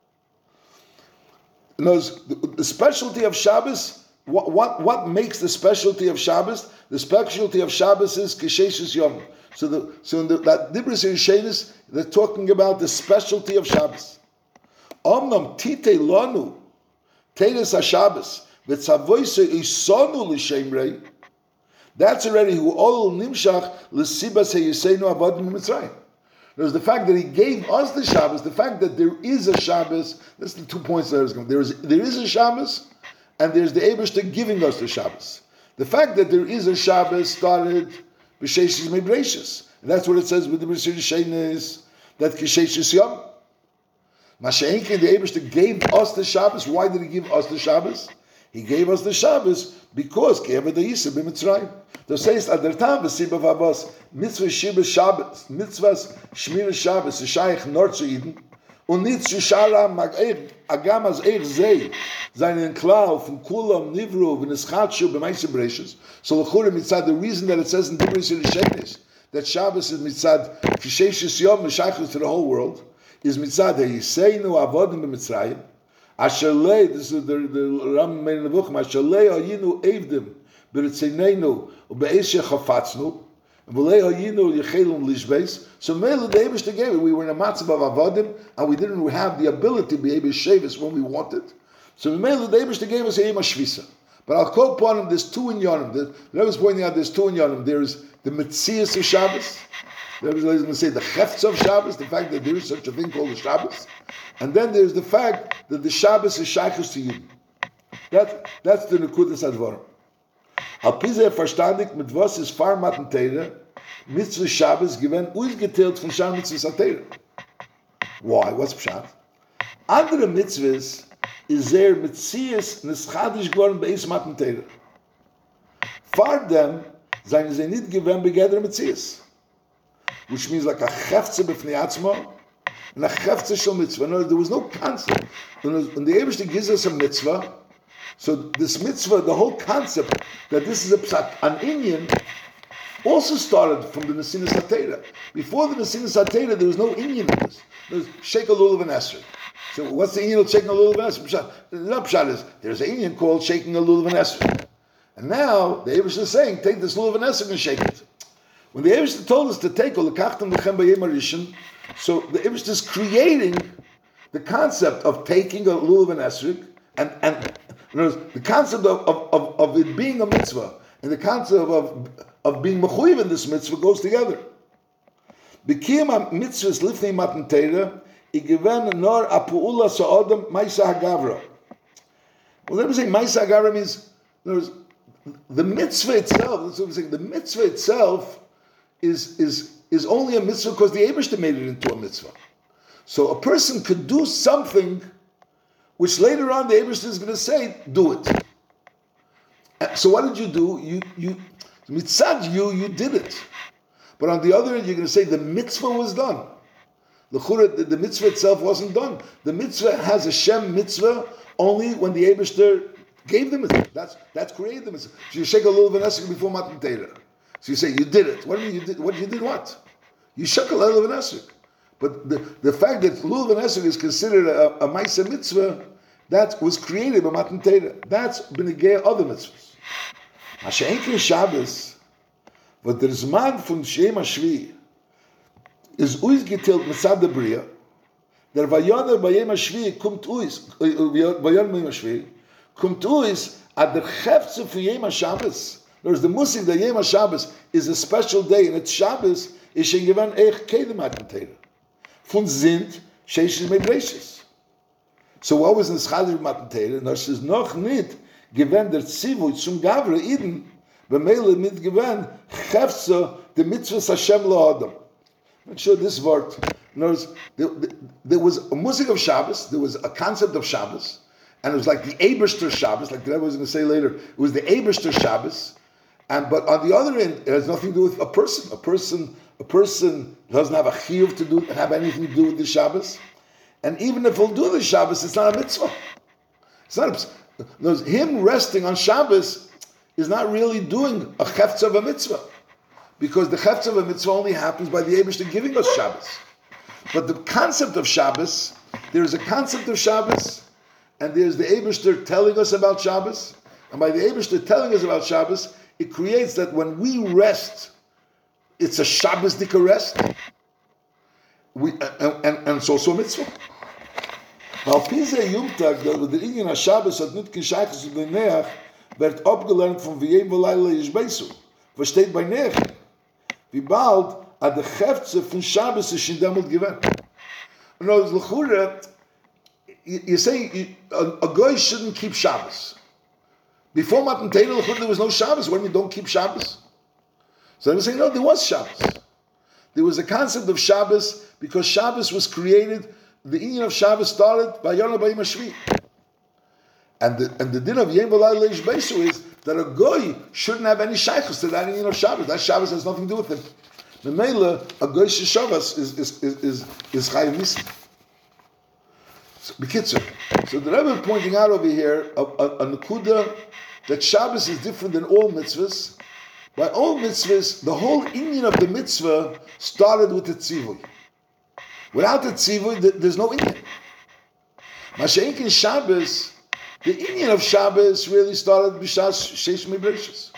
In other words, the specialty of Shabbos. What makes the specialty of Shabbos? The specialty of Shabbos is Kisheshus Yom. So in that Dibris Yishenis, they're talking about the specialty of Shabbos. Omnam Tite Lanu, Teres HaShabbos, V'tzavoise Isonu L'Shemrei, that's already who all Nimshach L'Sibas HeYisenu Avodim Mitzrayim. There's the fact that he gave us the Shabbos, the fact that there is a Shabbos, that's the 2 points that I was going to. There is a Shabbos, and there's the Eibishter giving us the Shabbos. The fact that there is a Shabbos started b'Sheshis Mebreshis. And that's what it says with the B'Sir Shenis, that Kisheshis Yom. Masha'enkin, the Eibishter gave us the Shabbos. Why did he give us the Shabbos? He gave us the Shabbos because Ke'eved HaYisah b'Mitzrayim. The says at the time v'Siba v'Abbas Mitzvah Shibas Shabbos, Mitzvahs Shmira Shabbos, Shayich Nor zu Eden, und nicht zu Shara Agam as Zei, seinen Klau von Kulam Nivru v'Nischatshu b'Meise Breshus. So l'chura mitzad, the reason that it says in Dibris Yishenis that Shabbos is mitzad Kisheshis Yom v'Shaychus to the whole world is mitzad HaYiseinu Avodim b'Mitzrayim. Asher lei, this is the Ram Mein Nevuchim, Asher lei hayinu evdim b'ritzeneinu u'be'eshe chafatznu v'lei hayinu yechelum lishbeis. So Mele the Eibishter gave it. We were in a matzav of avodim and we didn't have the ability to be able to shave us when we wanted. So Mele the Eibishter gave us a yom shvisa. But I'll quote upon him, there's two in Yonim. I was pointing out there's two in Yonim. There's the Metzias of Shabbos. I was going to say the Chefts of Shabbos, the fact that there is such a thing called the Shabbos. And then there's the fact that the Shabbos is Shaychus to Yidden. That's the Nekudas Advarim. Al Pizeh verstandig mit was ist Farmaten Teire, Mitzvah Shabbos given ausgeteilt von Shar Mitzvah Teire. Why? What's Pshat? Andere Mitzvahs is there Metzias Neschadish geworden bei Maten Teire. For them, seien sie nicht given begeder Metzias. Which means like a Chefze b'fnei atzmo, and a Chefze shel mitzvah. No, there was no concept. When the Eibishter gives us a mitzvah, so this mitzvah, the whole concept that this is an inyan, also started from the Nesinas HaTeira. Before the Nesinas HaTeira, there was no inyan in this. There was Sheikh Lulav and Esrog. So what's the inyan of shaking a lulav and esrog? The pshat is there's an inyan called shaking a lulav and esrog. And now the Eibishter is saying, take this lulav and esrog and shake it. When the Eibishter told us to take Olekachtem Lechem B'Yom HaRishon, so the Eibishter is creating the concept of taking a lulav and esrog, and in other words, the concept of it being a mitzvah and the concept of being mechuyev in this mitzvah goes together. B'kiyam mitzvahs lifnei matan Teira, igiven nor apuula sa'odam ma'isa hagavra. Well, let me say ma'isa hagavra means, in other words, the mitzvah itself. That's what I'm saying. The mitzvah itself is only a mitzvah because the Eibishter made it into a mitzvah. So a person could do something which later on the Eibishter is going to say, do it. So what did you do? You mitzad you did it. But on the other hand, you're going to say the mitzvah was done. The mitzvah itself wasn't done. The mitzvah has a Shem mitzvah only when the Eibishter gave the mitzvah. That's created the mitzvah. So you shake a little v'nesek before Matan Teira. So you say, you did it. What do you mean you did? What you did what? You shook a little v'nesek. But the fact that lulav and esrog is considered a ma'aseh mitzvah, that was created by Matan Teira. That's b'negei other mitzvahs. Masha'enkin Shabbos, but der Zman von Shem HaShvi is ausgeteilt mitzad der Bria, der Vayoner bei Yom HaShvi kommt aus, Vayoner bei Yom HaShvi, kommt aus at der Chefze von Yom HaShabbos. There's the Musik that Yom HaShabbos is a special day, and it's Shabbos is schon gewann eich kedem Matan Teira. Von sind Sheishis Mebreshis. So what was in Schaliv Matan Teira? No, she's noch nicht gewann der Zivui zum Gavre Iden, b'meile mit gewann Chefze the Mitzvahs Hashem L'Adam. Make sure this word. There was a music of Shabbos, there was a concept of Shabbos, and it was like the Eibishter Shabbos, like the Rebbe was going to say later, it was the Eibishter Shabbos, but on the other end, it has nothing to do with a person. A person doesn't have a chiyuv to have anything to do with the Shabbos, And even if he'll do the Shabbos, it's not a mitzvah. It's not him resting on Shabbos is not really doing a chefetz of a mitzvah. Because the chefetz of a mitzvah only happens by the Eibishter giving us Shabbos. But the concept of Shabbos, there is a concept of Shabbos, and there's the Eibishter telling us about Shabbos. And by the Eibishter telling us about Shabbos, it creates that when we rest, it's a Shabbos-dika rest. And it's also a mitzvah. Weil Pisa Jumtag, der Ingen Shabbos hat nicht gescheiches und den Neach, wird abgelernt von V'yem V'layla Yishbeisu. Versteht bei Neach. Wie bald hat der Chefze von Shabbos ist in demut gewinnt. In other words, L'chura, you say a guy shouldn't keep Shabbos. Before Matan Torah, there was no Shabbos. When you don't keep Shabbos? So they were saying, no, there was Shabbos. There was a concept of Shabbos because Shabbos was created. The inyan of Shabbos started by Yonah Bayim Hashvi. And the din of Yom V'Layla Yishbeisu is that a goy shouldn't have any shaychus to that inyan of Shabbos. That Shabbos has nothing to do with him. The Mela, a goy Shabbos is Chayim Nisim. B'kitzur. So the Rebbe is pointing out over here a nekuda that Shabbos is different than all mitzvahs. By all mitzvahs, the whole inyan of the mitzvah started with the tzivui. Without the tzivui, there's no inyan. Masha'ink in Shabbos, the inyan of Shabbos really started b'shas sheish mibrishas.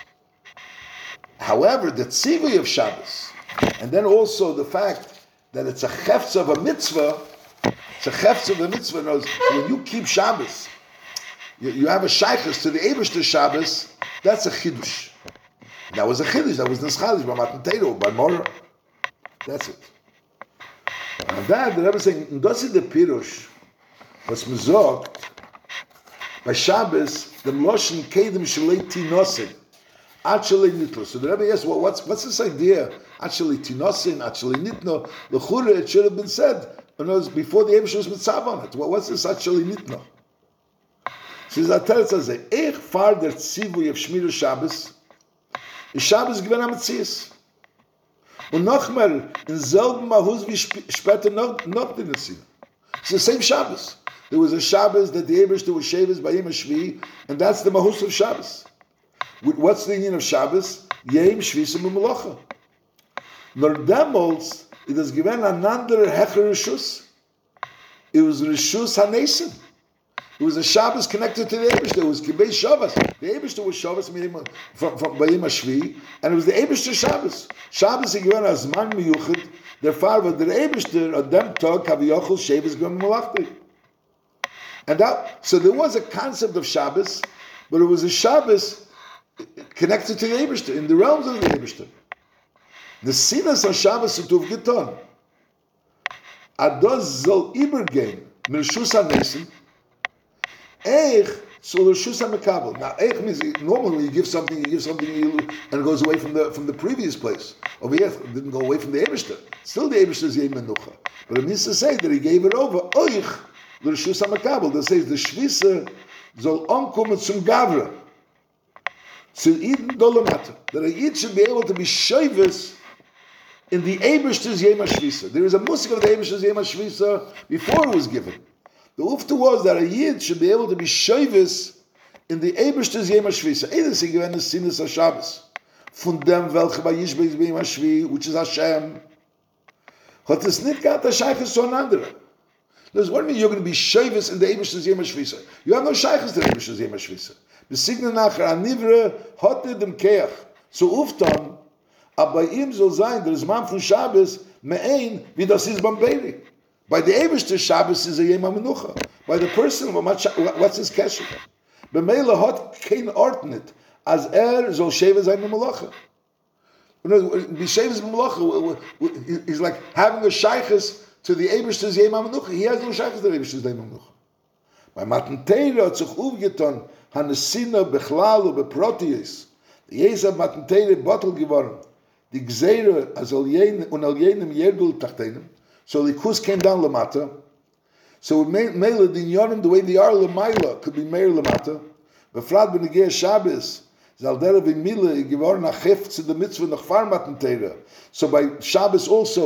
However, the tzivui of Shabbos, and then also the fact that it's a chefetz of a mitzvah. It's a chefetz of a mitzvah. Knows when you keep Shabbos, you have a shaychus to the Eibishter Shabbos. That's a chidush. That was a chidush. That was nischalish by Matan Torah, by Morah. That's it. And that the Rebbe is saying, das ist der Pirush, was man sagt, by Shabbos, the Mloshen Kedem Shalei Tinosin, actually Nitno. So the Rebbe asks, well, what's this idea? Actually Tinosin, actually Nitno. The Chure, it should have been said, before the Eibishter was mitzav on it. What's this actually Nitno? So the Torah says, Eich far der Tzivui of Shmiras Shabbos, is Shabbos given am Metzias. Und nochmal, in selben Mahuz wie später noch den Nesina. It's the same Shabbos. There was a Shabbos that the Eibishter was Shabbos by Yom Shvi, and that's the Mahuz of Shabbos. What's the union of Shabbos? Yom Shvi Melacha. Nor demals, it is given another Hecher Rishus. It was Rishus HaNesim. It was a Shabbos connected to the Eibishter. It was Kibei Shabbos. The Eibishter was Shabbos from Bayim Hashvi, and it was the Eibishter Shabbos. Shabbos is given as man miyuchid. Therefore, the Eibishter at them talk Kaviyachol Shabbos given Malachti. And that, so there was a concept of Shabbos, but it was a Shabbos connected to the Eibishter, in the realms of the Eibishter. The sinas of Shabbos utuv geton. Ados zol ibergein mirshus hanesim. Eich so rishus hamekabel. Now eich means normally you give something, and it goes away from the previous place. Over here, it didn't go away from the Eibishter. Still the Eibishter's yem menucha. But it means to say that he gave it over. Oich l'rishus hamekabel. That says the shvisa zol onkommen zum gavra. So Eden dolamata. That a Yid should be able to be shoyvis in the Eibishter's Yom HaShvisa. There is a musik of the Eibishter's Yom HaShvisa before it was given. The ufta was that a Yid should be able to be shoyvis in the Eibishter's Yom HaShvisa. Either sie given the sinas HaShabbos. Von dem welche bei Yishbeis Yom HaShvi, which is Hashem. Hat es nicht gehabt, der Sheiches zu einander. There's one mean you're going to be shoyvis in the Eibishter's Yom HaShvisa. You have no Sheiches to the Eibishter's Yom HaShvisa. Besignen nachher anivre hat dem Keach. So uftan, aber bei ihm soll sein, der Zman von Shabbos, me'ein, wie das ist beim Beiri. By the Eibishter Shabbos is a Yom HaMenucha. By the person, what's his kesher? B'meila hat kein Ordnet, as soll Sheva sein Melacha. Be Sheva's Melacha, he's like having a shaykhis to the Eibishter's Yom HaMenucha. He has no shaykhis to the Eibishter's Yom HaMenucha. By Matan Torah hat sich aufgetan, Hanesina bechlal und beprotius. Die Jesab Matan Torah bottle geworden. Die Gzeire als al jenem Yerdul tachtenem. So the Likus came down Lamata. So it made the Yonim the way they are Lamaila could be Meir Lamata. Befrad ben Negeh Shabbos. Zaldera v'mila geworden a chef to the mitzvah nach far Matan Torah. So by Shabbos also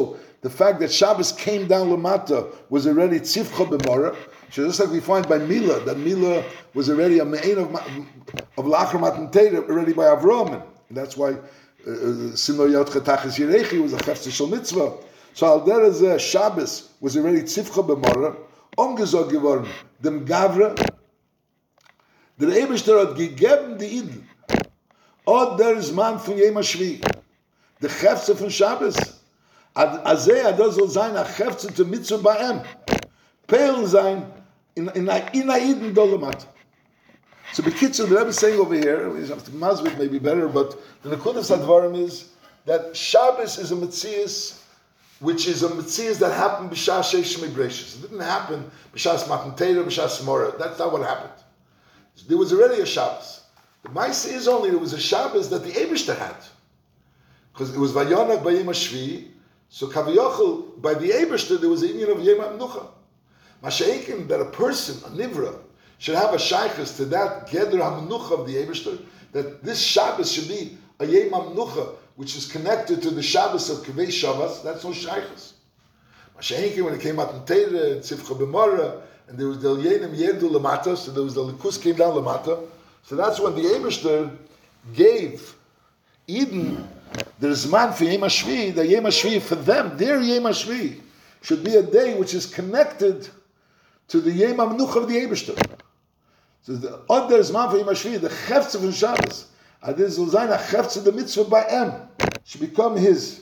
the fact that Shabbos came down Lamata was already Tzivcha B'Mara. So just like we find by Mila, that Mila was already a Me'en of Lachar Matan Torah already by Avraham. And that's why Simno Yot Chetachas Yerechi was a Chefze Shel Mitzvah. So al derez Shabbos was already Tzivcha B'Mara, umgezog geworden, dem Gavra, der Eibishter hat gegeben die Iden, od der Zman von Yom HaShvi, der Chefze von Shabbos, azeh das soll sein, a Chefze zu Mitzvah Ba'em, Peil sein, in a Iden Dolomat. So Bekitzer, the Rebbe is saying over here, Mazvik may be better, but the Nekudas Advarim is that Shabbos is a Metzias, which is a Metzias that happened b'shas Sheish Mebreshis. It didn't happen b'shas Matan Torah, b'shas Mora. That's not what happened. There was already a Shabbos. The Maisa is only there was a Shabbos that the Eibishter had, because it was Vayonak by Yom HaShvi. So Kaviyachol by the Eibishter there was a union of Yom HaMenucha. Masha'ekin that a person, a Nivra, should have a shaykhus to that Geder HaMenucha of the Eibishter, that this Shabbos should be a Yom HaMenucha, which is connected to the Shabbos of Kivei Shabbos. That's no shaykhus. Masha'ekin when it came out in Teire and Tzivcha B'Mara, and there was the Yenim Yerdu Lamata, so there was the Likus came down Lamata. So that's when the Eibishter gave Eden the Zman for Yom HaShvi, the Yom HaShvi for them, their Yom HaShvi should be a day which is connected to the Yom HaMenucha of the Eibishter. So the other Zman for Yom HaShvi, the Chefze von Shabbos, Adis will sein a Chefze the Mitzvah by M, should become his.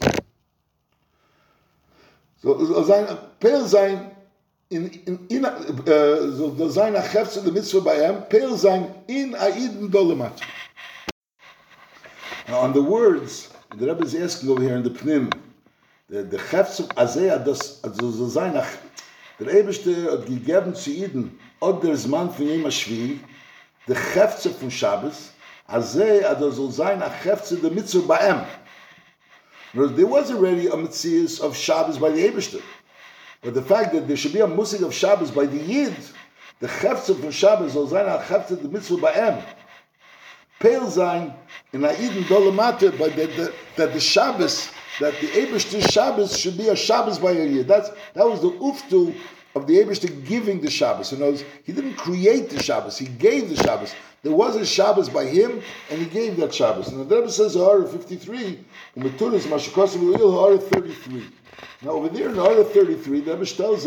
So sein Peil sein soll sein a Chefze the Mitzvah by M, Peil sein in a Eden Dolomat. Now on the words, the Rebbe is asking over here in the Pnim, the Chefze Azeh das soll sein a der Eibishter hat gegeben zu Eden od der Zman von Yom HaShvi, der Chefze von Shabbos, Azeh soll sein a Chefze the Mitzvah Ba'em. There was already a Metzias of Shabbos by the Eibishter. But the fact that there should be a Musik of Shabbos by the Yid, the Chefze von Shabbos soll sein a Chefze the Mitzvah Ba'em. Peil sein in a Eden Dolomate, but that the Shabbos, that the Eibishter Shabbos should be a Shabbos by a Yid. That was the uftu of the Eibishter giving the Shabbos. In other words, he didn't create the Shabbos, he gave the Shabbos. There was a Shabbos by him, and he gave that Shabbos. And the Rebbe says, Ha'ara 53, Umeturis Mashikosav L'il Ha'ara 33. Now over there in Ha'ara 33, the Rebbe tells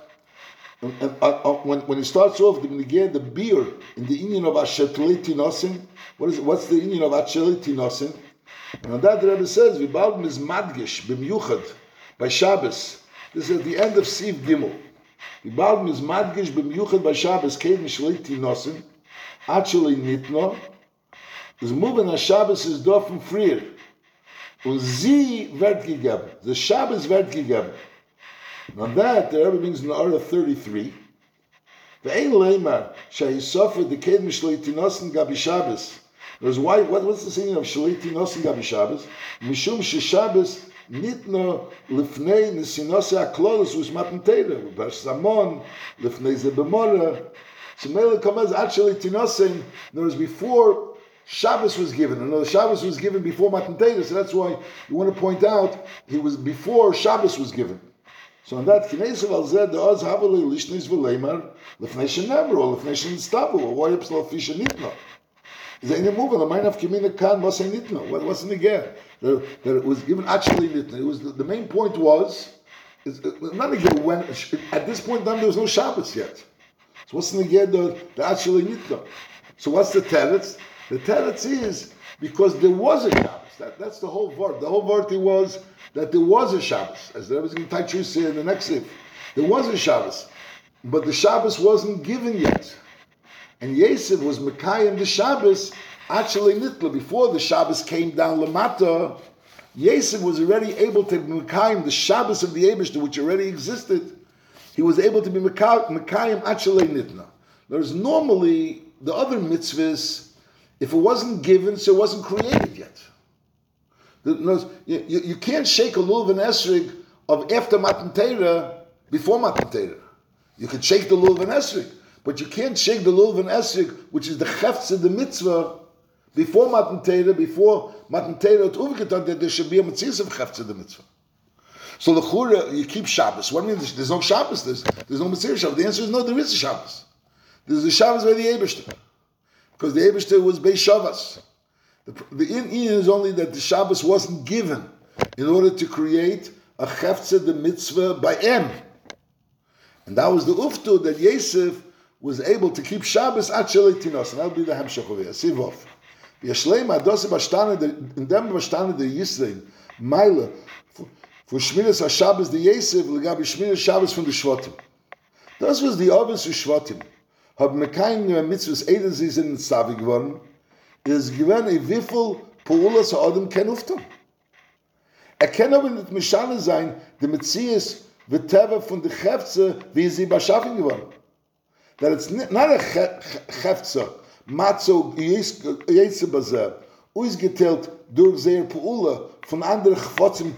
when he starts off the beer in the union of Ashetliti Nosin, what's the union of Ashetliti Nosin? And on that the Rebbe says, V'balm is Madgish b'myuchad by Shabbos. This is at the end of Siv Gimel. V'balm is Madgish b'myuchad by Shabbos, Kein Shliti Nosin, Actually Nitno, is moving a Shabbos is dofen frier. Und sie wird gegeben. The Shabbos wird gegeben. Now that, the Rebbe brings in the Ha'ara 33, Ve'ein leimar, shehi sofer the Kein Shliti Nosin gabi Shabbos. Why? What's the saying of Shaliti Nosin Gabi Shabbos? Mishum Shabbos Nitno Lifnei Nisinose Aklolos was Matan Torah. Bar Samon Lifnei Ze B'Mora. So Mele Kamaz actually Tinosin. There was before Shabbos was given. And the Shabbos was given before Matan Torah. So that's why you want to point out he was before Shabbos was given. So on that Kinesav Al Zed the Oz Havalei Lishnis V'Leimar Lifnei Shenemer or Lifnei Shenestavu or why Yipsal Fisha Nitno. Is there any move on the mind of Kimina Khan was saying Nitno? What wasn't again? That it was given actually Nitno. It was the main point was not again when at this point in time there was no Shabbos yet. So what's the again the actually Nitno? So what's the teretz? The teretz is because there was a Shabbos. That's the whole word. The whole word was that there was a Shabbos. As there was going to say in the next sif, there was a Shabbos, but the Shabbos wasn't given yet. And Yosef was Mekayim the Shabbos, actually Nitla. Before the Shabbos came down Lamata, Yosef was already able to Mekayim the Shabbos of the Eibishter, which already existed. He was able to be Mekayim actually Nitla. Whereas normally, the other mitzvahs, if it wasn't given, so it wasn't created yet. You can't shake a lulav and esrig of after Matan Torah before Matan Torah. You could shake the lulav and esrig. But you can't shake the lulav and esrig, which is the chefz of the mitzvah, before Matan Torah to Uvketan, that there should be a mitzvah of chefz of the mitzvah. So l'chura, you keep Shabbos. What means there's no Shabbos? There's no Mitzvah Shabbos. The answer is no, there is a Shabbos. There's a Shabbos by the Eibishter. Because the Eibishter was Beis Shabbos. The in is only that the Shabbos wasn't given in order to create a Cheftzah the Mitzvah by Em. And that was the Uftu that Yosef was able to keep Shabbos at Shelei Tinos. And that'll be the Hemshech over here. Sivov. Yashleim Adose Bashtana, in dem Bashtana the Yisrael, Meile, for Shmiras HaShabbos the Yosef, Legabi Shmiras Shabbos from the Shvatim. Das was the Ovis of Shvatim. Haben wir kein Mitzvahs Eden, sie sind in Stavi geworden, ist gewähnt, wie viel Peulas Adam kein Uftum. Kann aber nicht Mishane sein, der Metzies wird Teva von der Chefze, wie sie beschaffen geworden. That it's not a Chefze, Matzo, Yetze Bazer, ausgeteilt durch sehr Peula von anderen Chvotzim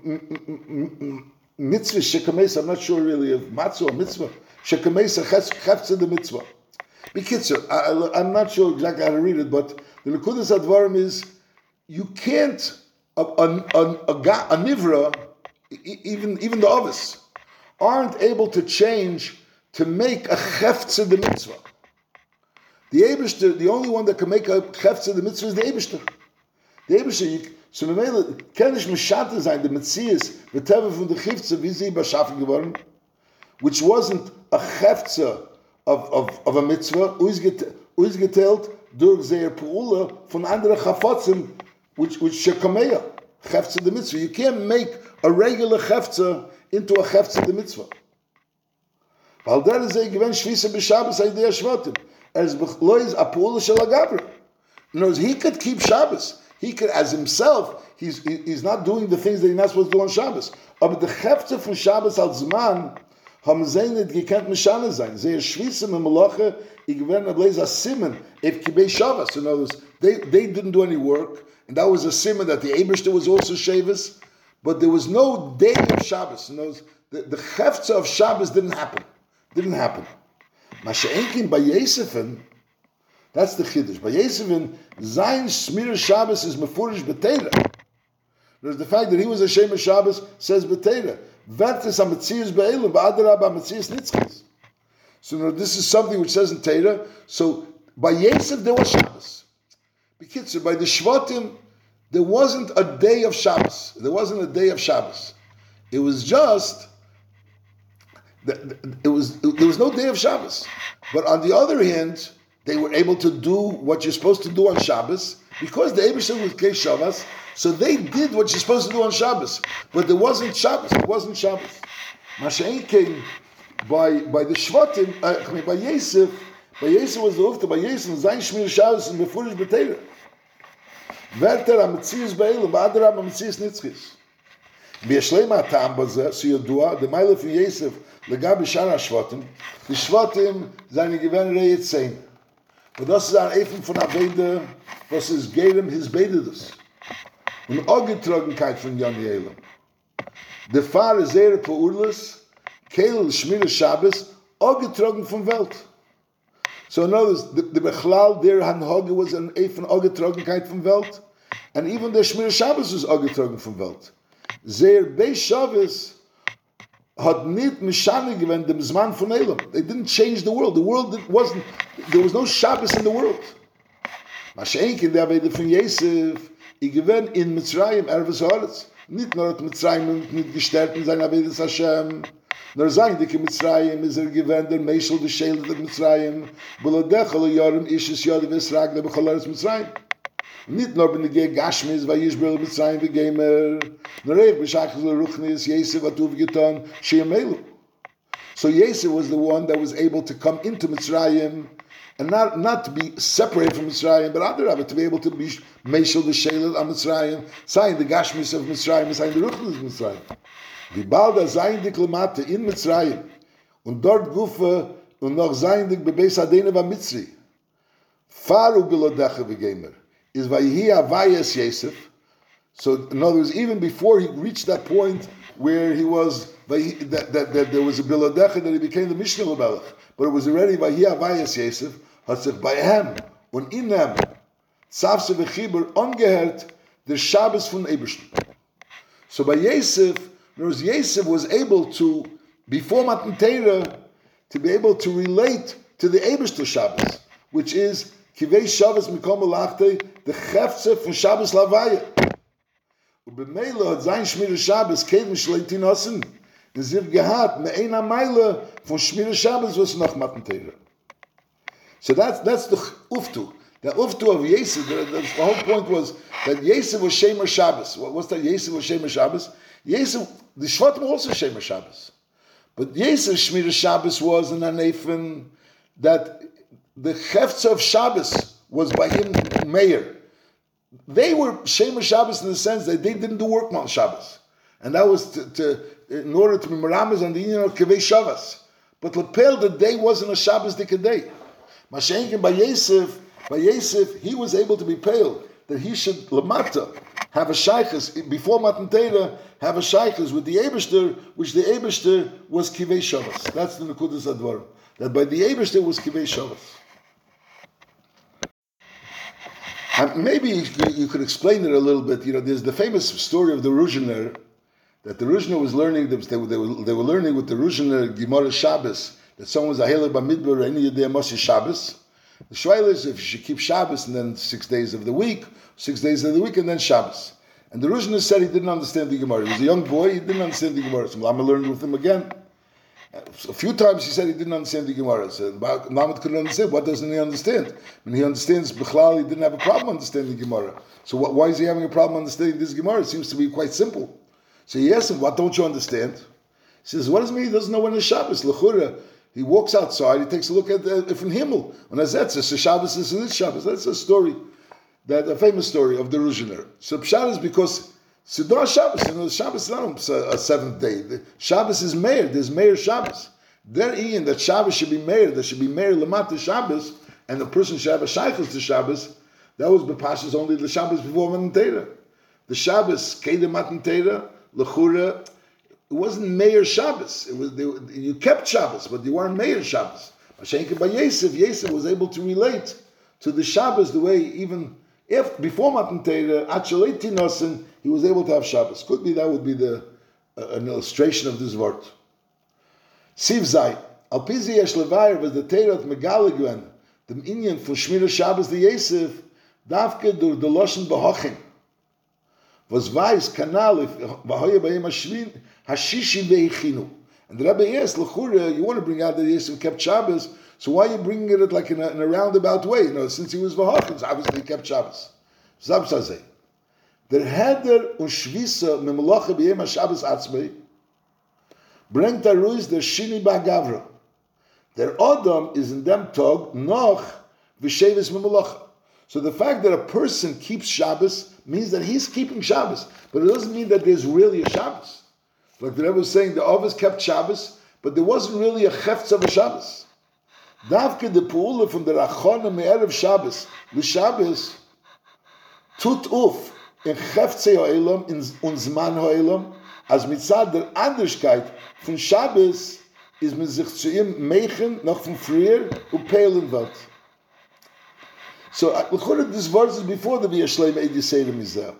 Mitzvah, Shekames, I'm not sure really of Matzo or Mitzvah, Shekames, Chefze the Mitzvah. Bekitzer, I'm not sure exactly how to read it, but the Lekudas Advarim is, you can't, a Nivra, even the Ovis, aren't able to change to make a Chefze the Mitzvah. The Eibishter, the only one that can make a Chefze the Mitzvah is the Eibishter. The Eibishter, so Memele, kann ich Meshate sein, the Metzies, the Teva von der Chefze, wie sie beschaffen geworden, which wasn't a Chefze of a Mitzvah, ausgeteilt durch sehr Peula von anderen Chafotzim, which Shekameya, Chefze the Mitzvah. You can't make a regular Chefze into a Chefze the Mitzvah. Weil der ist gewinn Shvisa b'Shabbos Aidei Shvatim. As b'chloiz a Peula shel HaGabra. In other words, he could keep Shabbos. He could, as himself, he's not doing the things that he's not supposed to do on Shabbos. But the Chefze von Shabbos als Zman, haben sie nicht gekannt Mishane sein. Sie schwiessen mit Melache, ich gewinne ableis a Simen, if kibei Shabbos. In other words, they didn't do any work, and that was a Simen that the Eibishter was also Shabbos, but there was no day of Shabbos. In other words, the Chefze of Shabbos didn't happen. Masha'enkin by Yosefin, that's the Chiddush. By Yosefin, Zayin Shmir Shabbos is Mefurish B'Teira. There's the fact that he was a Shem Shabbos, says B'Teira. Vertis HaMetzias Be'elim, Ba'adarab HaMetzias Nitzchis. So now this is something which says in Teira. So by Yosef there was Shabbos. B'kitzur, by the Shvatim, there wasn't a day of Shabbos. There was just, there was no day of Shabbos. But on the other hand, they were able to do what you're supposed to do on Shabbos, because the Eibishter was Kei Shabbos, so they did what you're supposed to do on Shabbos. But there wasn't Shabbos. Masha'en came by the Shvatim, by Yosef was the Ufta, by Yosef, Zayin Shmir Shabbos, and Mefurish B'Teira. Verter HaMetzias Be'elim, Ba'adarab HaMetzias Nitzchis. V'yashlei ma'atam bazeh, so yodua, the Meile von Yosef, Legabi Shara Shvatim, the Shvatim, seine gewähne Reit sein. Und das ist ein Eifen von Aveda, was es Gerem his Bededus. Und Augetragenkeit von Yoni Elam. Der Pfarrer Zere Peurles, Keil Shmir Shabbos, Augetragen von Welt. So notice, the Bechlal, der Hanhoge was an Eifen Augetragenkeit von Welt, and even the Shmir Shabbos was Augetragen von Welt. Zer Beis Shabbos had nicht Mishane given dem Zman von Elam. They didn't change the world. The world wasn't, there was no Shabbos in the world. Masha'enkin, der Aveda von Yosef, ich gewinn in Mitzrayim, Erves Haaretz. Nicht nur hat Mitzrayim nicht gestärkt in sein Avedas Hashem, nur sein, die Mitzrayim ist gewinn, der Meshel, der Schel, der Mitzrayim, Bolodechel, Yorim, Ishis, Yodi, Vesrag, der Bechalaris Mitzrayim. Nicht nur bin ich Gashmis, weil Yishbel Mitzrayim wie Gamer, nur ich beschachtel Ruchnis, Yosef hat aufgetan, Sheemelu. So Yosef was the one that was able to come into Mitzrayim, and not to be separated from Mitzrayim, but other of it, to be able to be Meshel, the Shelet of Mitzrayim, sein the Gashmis of Mitzrayim, sein the Ruchnis of Mitzrayim. Die Balda sein die Klimate in Mitzrayim, und dort Gufe, und noch sein die Bebeis Adene va Mitzri. Faru Bilodecha v'Gamer. Is Vayihi Avayas Yosef. So in other words, even before he reached that point where he was that there was a Biladecha that he became the Mishnah L'Melech, but it was already Vayihi Avayas Yosef. Hat sich bei hem und in hem Tzavse v'Chibur angehört der Shabbos von Eibishter. So by Yosef In other words, Yosef was able to, before Matan Torah, to be able to relate to the Eibishter Shabbos, which is Kivei Shabbos Mikom Malachte, the Chefze from Shabbos Lavaya. Ubemela hat sein Shmir Shabbos kein Mishleitin Ossen, in Ziv Gehat, Me'ena Meile von Shmir Shabbos was noch Matan Torah. So that's the Uftu. The Uftu of Yosef, the whole point was that Yosef was Shemer Shabbos. What's that? Yosef was Shemer Shabbos? Yosef, the Shvatim were also Shemer Shabbos. But Yosef's Shmir Shabbos was in Aneifen that the Chefetz of Shabbos was by him Meir. They were Shemer Shabbos in the sense that they didn't do work on Shabbos. And that was in order to be Merames on the union of Kivei Shabbos. But Lepel, the day wasn't a Shabbos day. Mashenkin by Yosef, he was able to be pale, that he should Lamata have a shaykhs before Matan Torah, have a shaykhs with the Eibishter, which the Eibishter was Kivei Shabbos. That's the Nekudas Advar. That by the Eibishter was Kivei Shabbos. And maybe you could explain it a little bit. You know, there's the famous story of the Ruzhiner, that the Ruzhiner was learning. They were learning with the Ruzhiner Gemara Shabbos that someone was a Heler Bamidbar any day Moshe Shabbos. The Shvail is if you should keep Shabbos and then 6 days of the week, 6 days of the week, and then Shabbos. And the Ruzhiner said he didn't understand the Gemara. He was a young boy, he didn't understand the Gemara. So Lama learned with him again. A few times he said he didn't understand the Gemara. So Lamed couldn't understand. What doesn't he understand? When he understands Bechlal, he didn't have a problem understanding the Gemara. So why is he having a problem understanding this Gemara? It seems to be quite simple. So he asked him, what don't you understand? He says, what does it mean he doesn't know when it's Shabbos? L'chura. He walks outside, he takes a look at from Himmel. And as that says, Shabbos is this Shabbos. That's a story, a famous story of the Ruzhiner. So Pshat is because Siddur Shabbos, Shabbos is not a seventh day. The Shabbos is Meir, there's Meir Shabbos. There in that Shabbos should be Meir, there should be Meir Lamata Shabbos, and the person should have a shaykhus to Shabbos. That was Bepashas only the Shabbos before Matan Torah. The Shabbos, Kedem Matan Torah, L'chura, it wasn't Meir Shabbos. You kept Shabbos, but you weren't Meir Shabbos. Mashenka by Yosef was able to relate to the Shabbos the way even if before Matan Torah, Achalei Tinosen, he was able to have Shabbos. Could be that would be an illustration of this word. Siv Zay, Al Pizi Yesh Levayer was the Torah Megaligwen, the Inyan for Shmira Shabbos the Yosef, Davke dur the Loshen Behochin. Was weiß Kanal if Vahoya Bayim Hashvin Hashishi Veichinu. And the Rebbe asked, L'chura, you want to bring out that Yosef kept Shabbos, so why are you bringing it like in a roundabout way? You know, since he was Vahachins, obviously he kept Shabbos. Zabsazeh. Der Heder und Shvisa Memelacha B'yem HaShabbos Atzmei bringt Ruiz der Shini Ba'Gavra. Der Adam is in dem Tag noch V'shevis Memelacha. So the fact that a person keeps Shabbos means that he's keeping Shabbos, but it doesn't mean that there's really a Shabbos. Like the Rebbe was saying, the Ovis kept Shabbos, but there wasn't really a Chefetz of a Shabbos. Davke the Pu'ula from the Rachona Me'erev Shabbos, the Shabbos, tut uf, in Chefetze Ha'elam, in Zman Ha'elam, as mitzad der Anderschkeit von Shabbos, is mit sich zu ihm Meichen, noch von früher, und Peilen wird. So, this verse is before the V'yashleim Eid Yisraelim is there.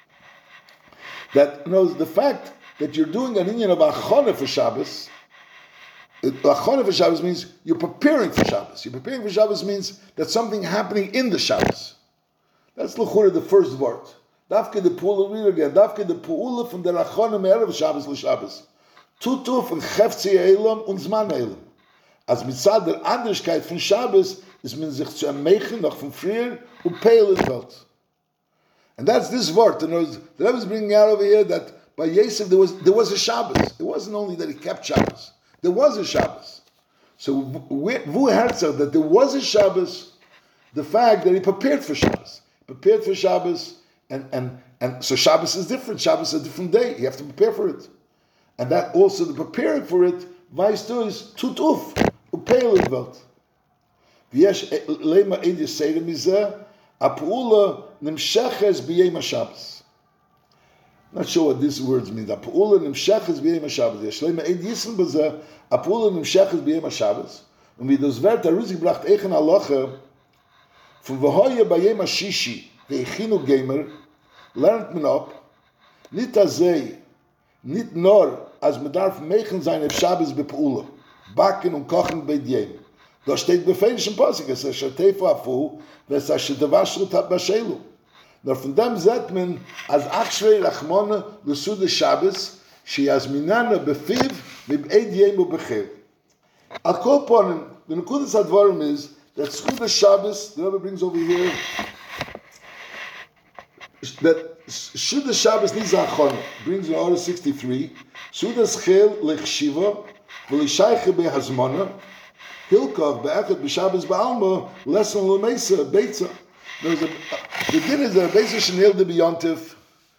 That, the fact that you're doing an inyan of Achonah for Shabbos, Achonah for Shabbos means you're preparing for Shabbos. You're preparing for Shabbos means that something happening in the Shabbos. That's l'chura, the first word. Dafke the Pu'ula, read again. Dafke the Pu'ula from the Achonah me'erev Shabbos l'Shabbos. Tutuf and Chefzi Ha'elam und Zman Ha'elam. As mitzad der Anderschkeit von Shabbos is min sich zu ermeichen noch von früher und Peilen wird. And that's this word. The Rebbe is bringing out over here that by Yosef there was a Shabbos. It wasn't only that he kept Shabbos. There was a Shabbos. So Vu Herzog that there was a Shabbos, the fact that he prepared for Shabbos. Prepared for Shabbos, and so Shabbos is different. Shabbos is a different day. You have to prepare for it. And that also the preparing for it, weißt du, is tut uf, upeilen wird. V'yesh lema Eid Yisraelim mizeh, ha'pu'ula nimsheches b'yem HaShabbos. Not sure what these words mean. Ha'pu'ula nimsheches b'yem HaShabbos. V'yesh lema Eid Yisraelim b'zeh, ha'pu'ula nimsheches b'yem HaShabbos. Und wie das Wert der Ruzi gebracht eichen halacha, von v'hoye b'yem HaShishi, v'echinu gamer, lernt man ab, nicht azei, Nicht nur, als man darf machen sein auf Shabbos bepulen, backen und kochen bei dem. Da steht befehlisch im Posig, es ist ein Tefu afu, es ist ein Tevashlut hat Bashelu. Nur von dem sagt man, als Achschwei Rachmone, Lusude Shabbos, שיזמיננה בפיו מבעד ימו בחיר. Al kol ponim, the Nekudas Advarim is that Suda Shabbos, the Rebbe brings over here, that Suda Shabbos needs a achon, brings in order 63, Suda Schel lechshiva, v'lishayche behazmona, Hilkov be'echet b'Shabbos ba'alma, lesson l'meisa, beitza. The din is that a beitza shenil de b'yontif,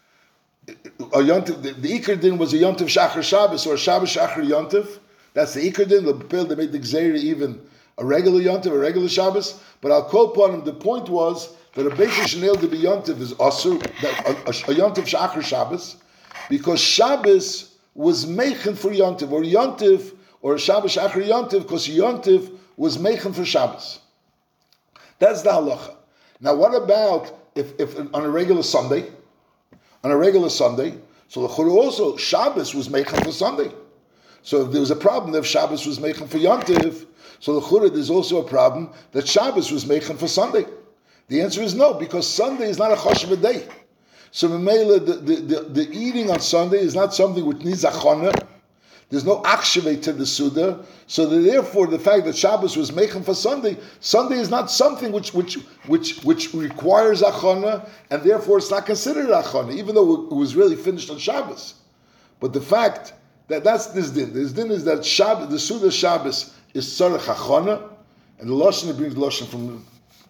the Iker din was a Yontif Shachar Shabbos or a Shabbos Shachar Yontif. That's the Iker din. The Pil, they made the Gzeira even a regular Yontif, a regular Shabbos. But I'll call upon him. The point was that a Beis Shenil to be Yontif is also a Yontif Shachar Shabbos, because Shabbos was Meichen for Yontif, or Yontif, or a Shabbos Shachar Yontif, because Yontif was Meichen for Shabbos. That's the halacha. Now, what about if on a regular Sunday? On a regular Sunday, so the Chura also, Shabbos was Meichen for Sunday. So if there was a problem if Shabbos was Meichen for Yontif, so the Chura, there's also a problem that Shabbos was Meichen for Sunday. The answer is no, because Sunday is not a Choshev day. So the eating on Sunday is not something which needs achana. There's no achsheve to the Suda. So therefore, the fact that Shabbos was Meichen for Sunday, Sunday is not something which requires achana, and therefore it's not considered achana, even though it was really finished on Shabbos. But the fact that that's this din. This din is that Shabbos, the Suda Shabbos is tzarech achana, and the Lashon, it brings the Lashon from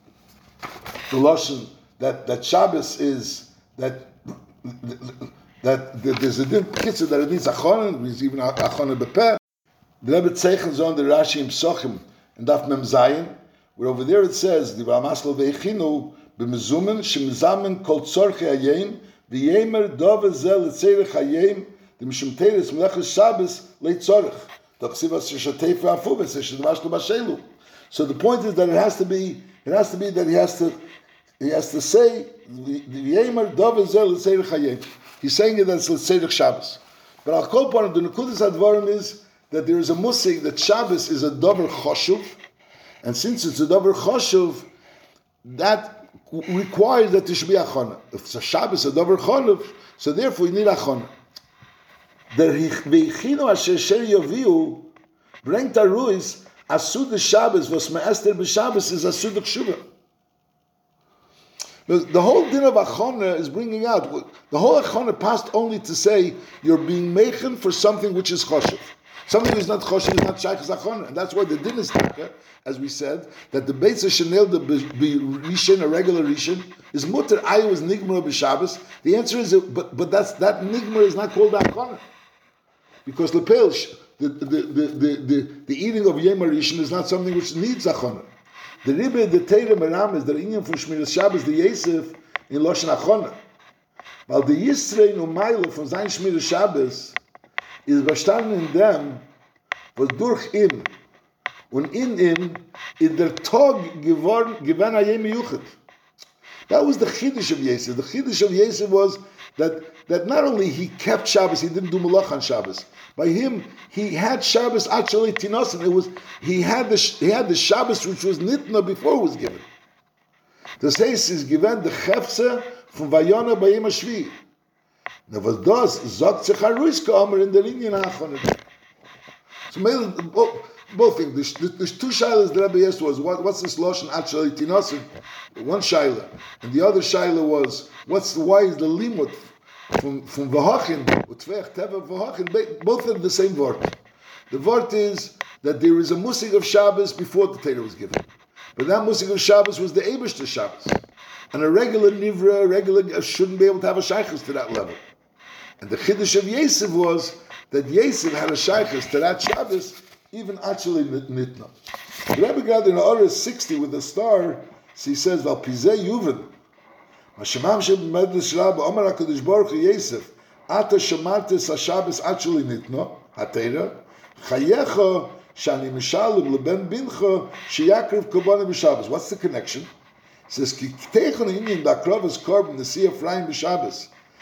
the Lashon that Shabbos is that there's a din kitzur that it needs achon, it means even achon bepeh. The Rebbe tzeichens on the Rashi im Sochim and Daf Mem Zayin, where over there it says the Ramaslo veichinu b'mezumen shemzamen kol tzorchei hayim v'yemer dove zel letzerich hayim the mishum teres melechus Shabbos leitzorich d'chsiva shishatei fa'afu v'seshadvashlo b'shelu. So the point is that it has to be that he has to say v'yemer dove zel letzerich hayim. He's saying it as Tzedek Shabbos. But I'll call upon him, the Nekudas Advarim is that there is a musig that Shabbos is a dover choshuv, and since it's a dover choshuv, that requires that there should be achana. If it's a Shabbos, a dover choshuv, so therefore you need achana. The veichinu asher sher yaviu bringt a ruis asud the Shabbos was me'ester b'Shabbos is asud kshuva. The whole din of achana is bringing out, the whole achana passed only to say you're being meichen for something which is choshev. Something which is not choshev is not shaykhs achana. And that's why the din is taka, as we said, that the beitza shenel, the rishon, a regular rishon, is mutter ayu is nigmar b'Shabbos. The answer is, but that nigmar is not called achana. Because lepel, the eating of yom rishon is not something which needs achana. The Rebbe, the Teire Meram is the Inyan from Shmiras Shabbos, the Yosef, in Loshen Achona. While the Yisrei Numayla from Zayin Shmiras Shabbos is verstanden in them, was durch ihn, und in der Tag gewann Hayem Yuchat. That was the Chiddush of Yosef. The Chiddush of Yosef was that not only he kept Shabbos, he didn't do Malach on Shabbos. By him, he had Shabbos actually tinosan. He had the Shabbos which was nitna before it was given. Das heißt, is given the Chefse from Vayona Bayim Ashvi. Now what does sagt sich Haruis Kamer in der Linie nachon. So both things. There's two shilas the Rebbe asked was what's this lotion actually tinosan? One shaila, and the other shaila was why is the limud from v'hachin utvech teva v'hachin both are the same word. The word is that there is a musig of Shabbos before the Torah was given, but that musig of Shabbos was the Eibishter Shabbos, and a regular nivra shouldn't be able to have a shaykhus to that level. And the chiddush of Yosef was that Yosef had a shaykhus to that Shabbos, even actually nitna. The Rebbe got in order 60 with a star. So he says, "Val pizeh yuven, mashemam sheb'medus rab Omer Hakadosh Baruch Hu Yosef, ata shemartes haShabbos actually nitna hatera chayecha shani mishalim leben bincha sheyakriv korbanim b'Shabbos." What's the connection? It says, "Ki kteichon inyan ba'kravas korban the sea of Ephraim b'Shabbos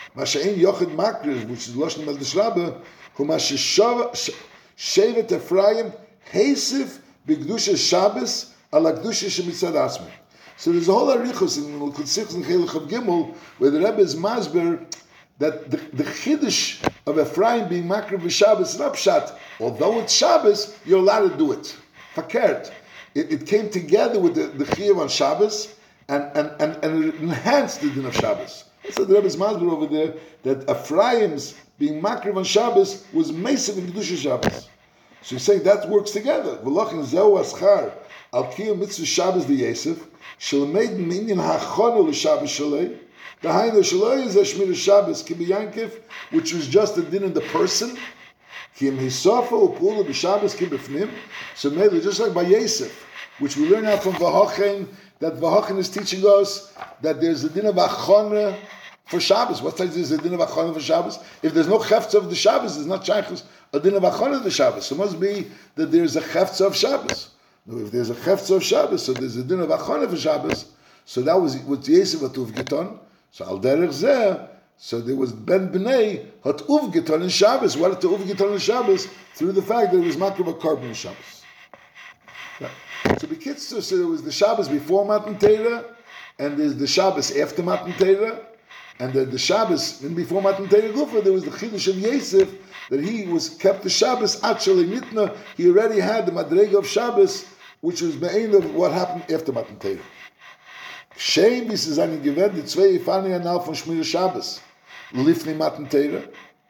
Masha'in Yochid Makriv, which is Lashon Al Dishraba, who Shevet Ephraim Heisif B'Kedusha Shabbos Ala Kedusha Shemitzad Asmi. So there's a whole arichos in Malkut Sichos and Chelech of Gimel where the Rebbe is masber that the chiddush of Ephraim being makriv b'Shabbos is not pshat. Although it's Shabbos, you're allowed to do it. Fakert. It came together with the chiyuv on Shabbos and it enhanced the din of Shabbos. So the Rebbe is masber over there that Ephraim's being makriv on Shabbos was mesiv in Kedusha Shabbos. So he's saying that works together. V'lochin zeu aschar al kiyum mitzvah Shabbos v'yesef shelameid minyan hachonu l'Shabbos shalei Dahainu shalei is a shmir Shabbos ki b'yankiv, which was just a din in the person. Ki im hisofa upulu b'Shabbos ki b'fnim. So maybe just like by Yosef, which we learn out from Vahochen, that Vahochen is teaching us that there's a din of achona for Shabbos. What time is a din of achona for Shabbos? If there's no chefts of the Shabbos, there's not shaykhus a din of achona of the Shabbos. So it must be that there's a chefts of Shabbos. No, if there's a chefts of Shabbos, so there's a din of achona for Shabbos. So that was what Yosef had uvgeton. So al derech zeh, so there was ben bnei hat uvgeton in Shabbos. What had to uvgeton in Shabbos? Through the fact that it was makrav a carbon in Shabbos. Right. So the kitzur, so there was the Shabbos before Matan Torah, and there's the Shabbos after Matan Torah, and the Shabbos before Matan Torah Gufa, there was the chiddush of Yosef that he was kept the Shabbos actually mitna. He already had the madrega of Shabbos, which was be'ein of what happened after Matan Torah. Shem is eine gewährt, die zwei Ifani anal von Shmir Shabbos, Lifnei Matan Torah,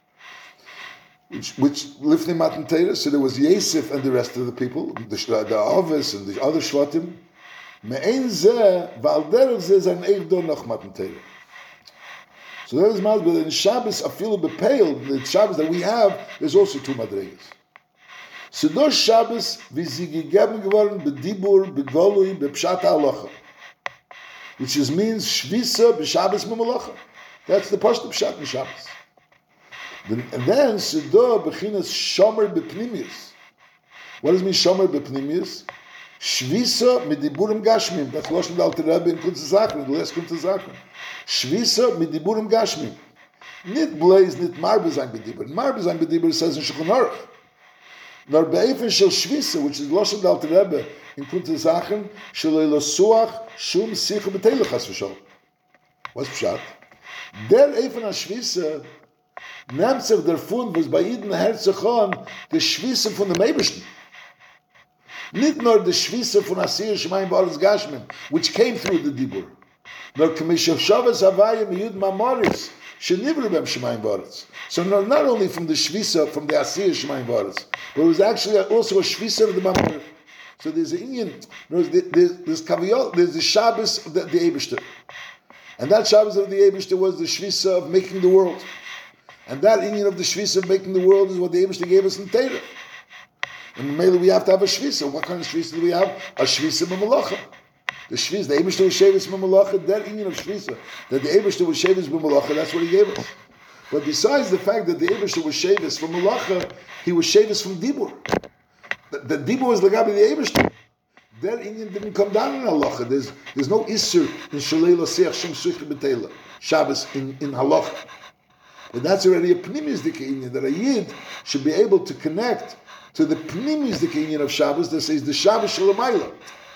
which Lifnei Matan Torah, so there was Yosef and the rest of the people, the Avis and the other Shvatim, Me'ein zeh, v'al derech zeh zayn eivdo noch Matan Torah. So that is malbel, in Shabbos, afilu bepeil, the Shabbos that we have, there's also two madregas. So those Shabbos, wie sie gegeben geworden, bedibur, begolui, bepshat ha'alocha, which means shvisa b'Shabbos memalacha. That's the pashto pshat in Shabbos. And then sedo bechinas shomer b'pnimius. What does it mean shomer b'pnimius? Shvisa midiburim gashmim. That's Lashon Alter Rebbe in Kunze Zachrin, the last Kunze Zachrin. Shvisa midiburim gashmim. Nit blaze, nit marbe zayn bedibur. Marbe zayn bedibur says in Shulchan Aruch. Nor be'efen shel shvisa, which is Lashon Alter Rebbe in Kunze Zachrin, shelei losuach shum sicha b'teilach has v'shol. What's pshat? Der efen ha-shvisa nehmt sich der Fund, was bei Iden herzachon, der Shvisa von dem Eibishten. Nicht nur the Shvisa von Asir Shemayim Ba'aretz Gashmim, which came through the Dibur. Nor K'mishach Shavas Havayim Yud Mamoris, Shenivru B'em Shemayim Ba'aretz. So not only from the Shvisa, from the Asir Shemayim Ba'aretz, but it was actually also a Shvisa of the Mamoris. So there's an Indian, there's Kaviyot, there's the Shabbos of the Eibishter. And that Shabbos of the Eibishter was the Shvisa of making the world. And that Indian of the Shvisa of making the world is what the Eibishter gave us in Torah. And mainly we have to have a Shvisa. What kind of Shvisa do we have? A Shvisa B'malacha. The Shvisa, the Eibishter was Shevis B'malacha, that Indian of Shvisa, that the Eibishter was Shevis B'malacha, that's what he gave us. But besides the fact that the Eibishter was Shevis from Malacha, he was Shevis from Dibur. The Dibur was Lagabi the Eibishter. That Indian didn't come down in Halacha. There's no Isser in Shalei L'Seach Shem Suchi B'Teila, Shabbos in Halacha. But that's already a Pnimis Dike Indian, that a Yid should be able to connect to the Pnimis Dike Indian of Shabbos that says the Shabbos Shalamayla.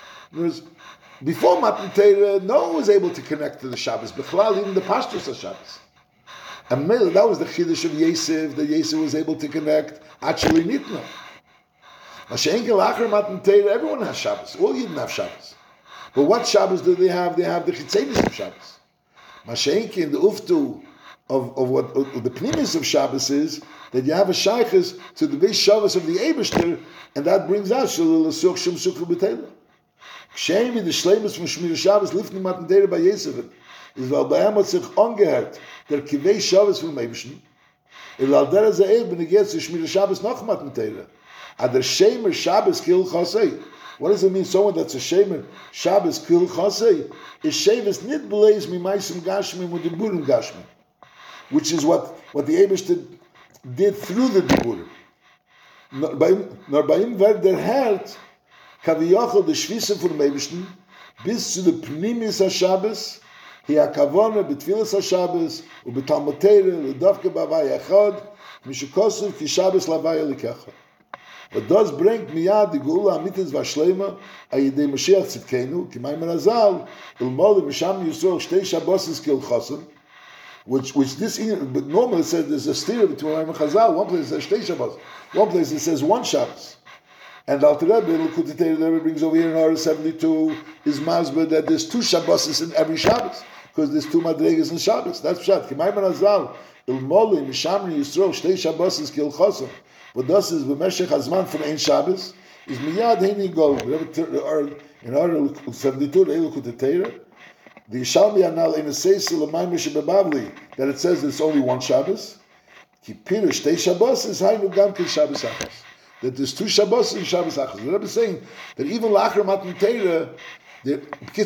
Before Matan Torah, no one was able to connect to the Shabbos. Bechlal, even the pastors of Shabbos. And that was the Chiddush of Yosef, that Yosef was able to connect. Actually, Nitna. Mashenkel Acher Matan Torah, everyone has Shabbos. All Yidden have Shabbos. But what Shabbos do they have? They have the Chitzenis of Shabbos. Mashenkel in the Uftu of the Pnimis of Shabbos is that you have a Shaykhis to the base Shabbos of the Eibishter, and that brings out Shalil L'Such Shem Sukhu B'Teila. K'sheimi the Shleimus from Shmir Shabbos lifting Matan Torah by Yosef is weil bei ihm hat sich angehört der Kivei Shabbos vom Eibishter. Al der Za'er b'neget zu Shmir Shabbos noch Matan Torah. Adar Shemer Shabbos Kil Chasei. What does it mean? Someone that's a Shemer Shabbos Kil Chasei is Shabbos nit beleis mi meisim gashmim und diburim gashmim, which is what the Eibishter did through the diburim. Nor bei ihm wird der Herd Kaviyachol the Shvisa von dem Eibishter bis zu the Pnimis HaShabbos היא הכוונה בתפילת השבס ובתלמוד תורה לדווקא בהווי אחד, משכוסף כי שבס להווי אלוקיך. But das bringt miyad die Geula amitis v'ashleima a yidei Mashiach tzidkenu, ki maimer azal, ilmol misham Yisrael shtei Shabbos kil chosem, which this, but normally it says there's a steer between Maimer Chazal. One place it says shtei Shabbos, one place it says one Shabbos. And the Alter Rebbe, L'Likutei Torah, the Rebbe brings over here in Orah 72, is masber that there's two Shabbos in every Shabbos, because there's two Madregas in Shabbos. That's pshat. Ki maimer azal, ilmol misham Yisrael shtei Shabbos kil chosem. But this is b'meshech hazman from Ein Shabbos is miyad heini gol. In order 72, the L'Likutei Torah, the Yishalmi Anal in a seisel of Maimer Shebabavli that it says it's only one Shabbos. Ki pirush tei Shabbos is hainu gam kil Shabbos achas. That there's two Shabbos in Shabbos achas. The Rebbe is saying that even la'achar Matan Torah, there's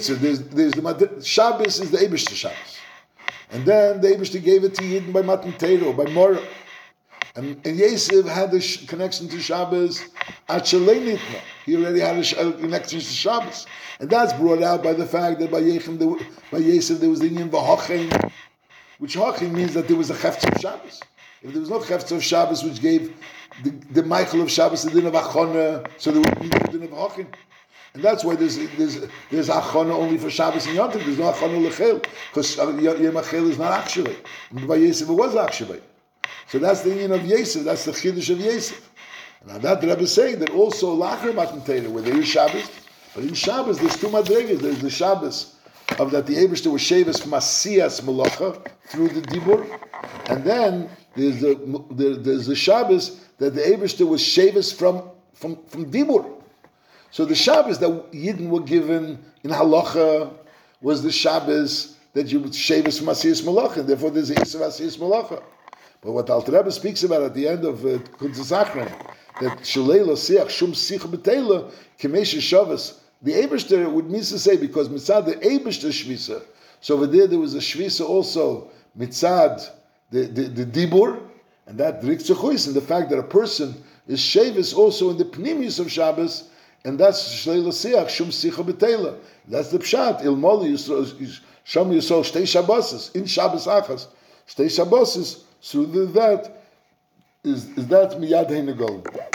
the Shabbos is the Eibishter Shabbos, and then the Eibishter gave it to Yidden by Matan Torah or by Morah. And Yosef had a connection to Shabbos at Shalei Nitna. He already had a connection to Shabbos. And that's brought out by the fact that by Yosef there was the Indian V'Hochem, which Hochem means that there was a Chefetz of Shabbos. If there was no Chefetz of Shabbos, which gave the Michael of Shabbos the din of Achona, so there would be the din of Hochem. And that's why there's Achona only for Shabbos and Yom Tov. There's no Achona L'Chel, because Yom HaChel is not actually. And by Yosef it was actually. So that's the union of Yosef. That's the chiddush of Yosef. Now that the Rebbe is saying that also lachar Matan Torah, where there is Shabbos, but in Shabbos there's two madregas. There's the Shabbos of that the Eibishter was shavis from Asiyas Malacha through the Dibur, and then there's the Shabbos that the Eibishter was shavis from Dibur. So the Shabbos that Yidden were given in Halacha was the Shabbos that you would shavis from Asiyas Malacha, and therefore there's the Yisrael Asiyas Malacha. But what Alter Rebbe speaks about at the end of Kuntzes Achron, that Shalei Lo Siach Shum Sich B'Teila K'meish Shabbos, the Eibishter would mean to say, because mitzad the Eibishter Shvisa, so over there was a Shvisa also mitzad the Dibur, and that Drik Tzechuis, and the fact that a person is Shavis also in the Pnimius of Shabbos, and that's Shalei Lo Siach Shum Sich B'Teila. That's the Pshat, Ilmol Yisrael, Shom Yisrael Shtei Shabbos, in Shabbos Achas, Shtei Shabbos. So that is that miyad heinegol.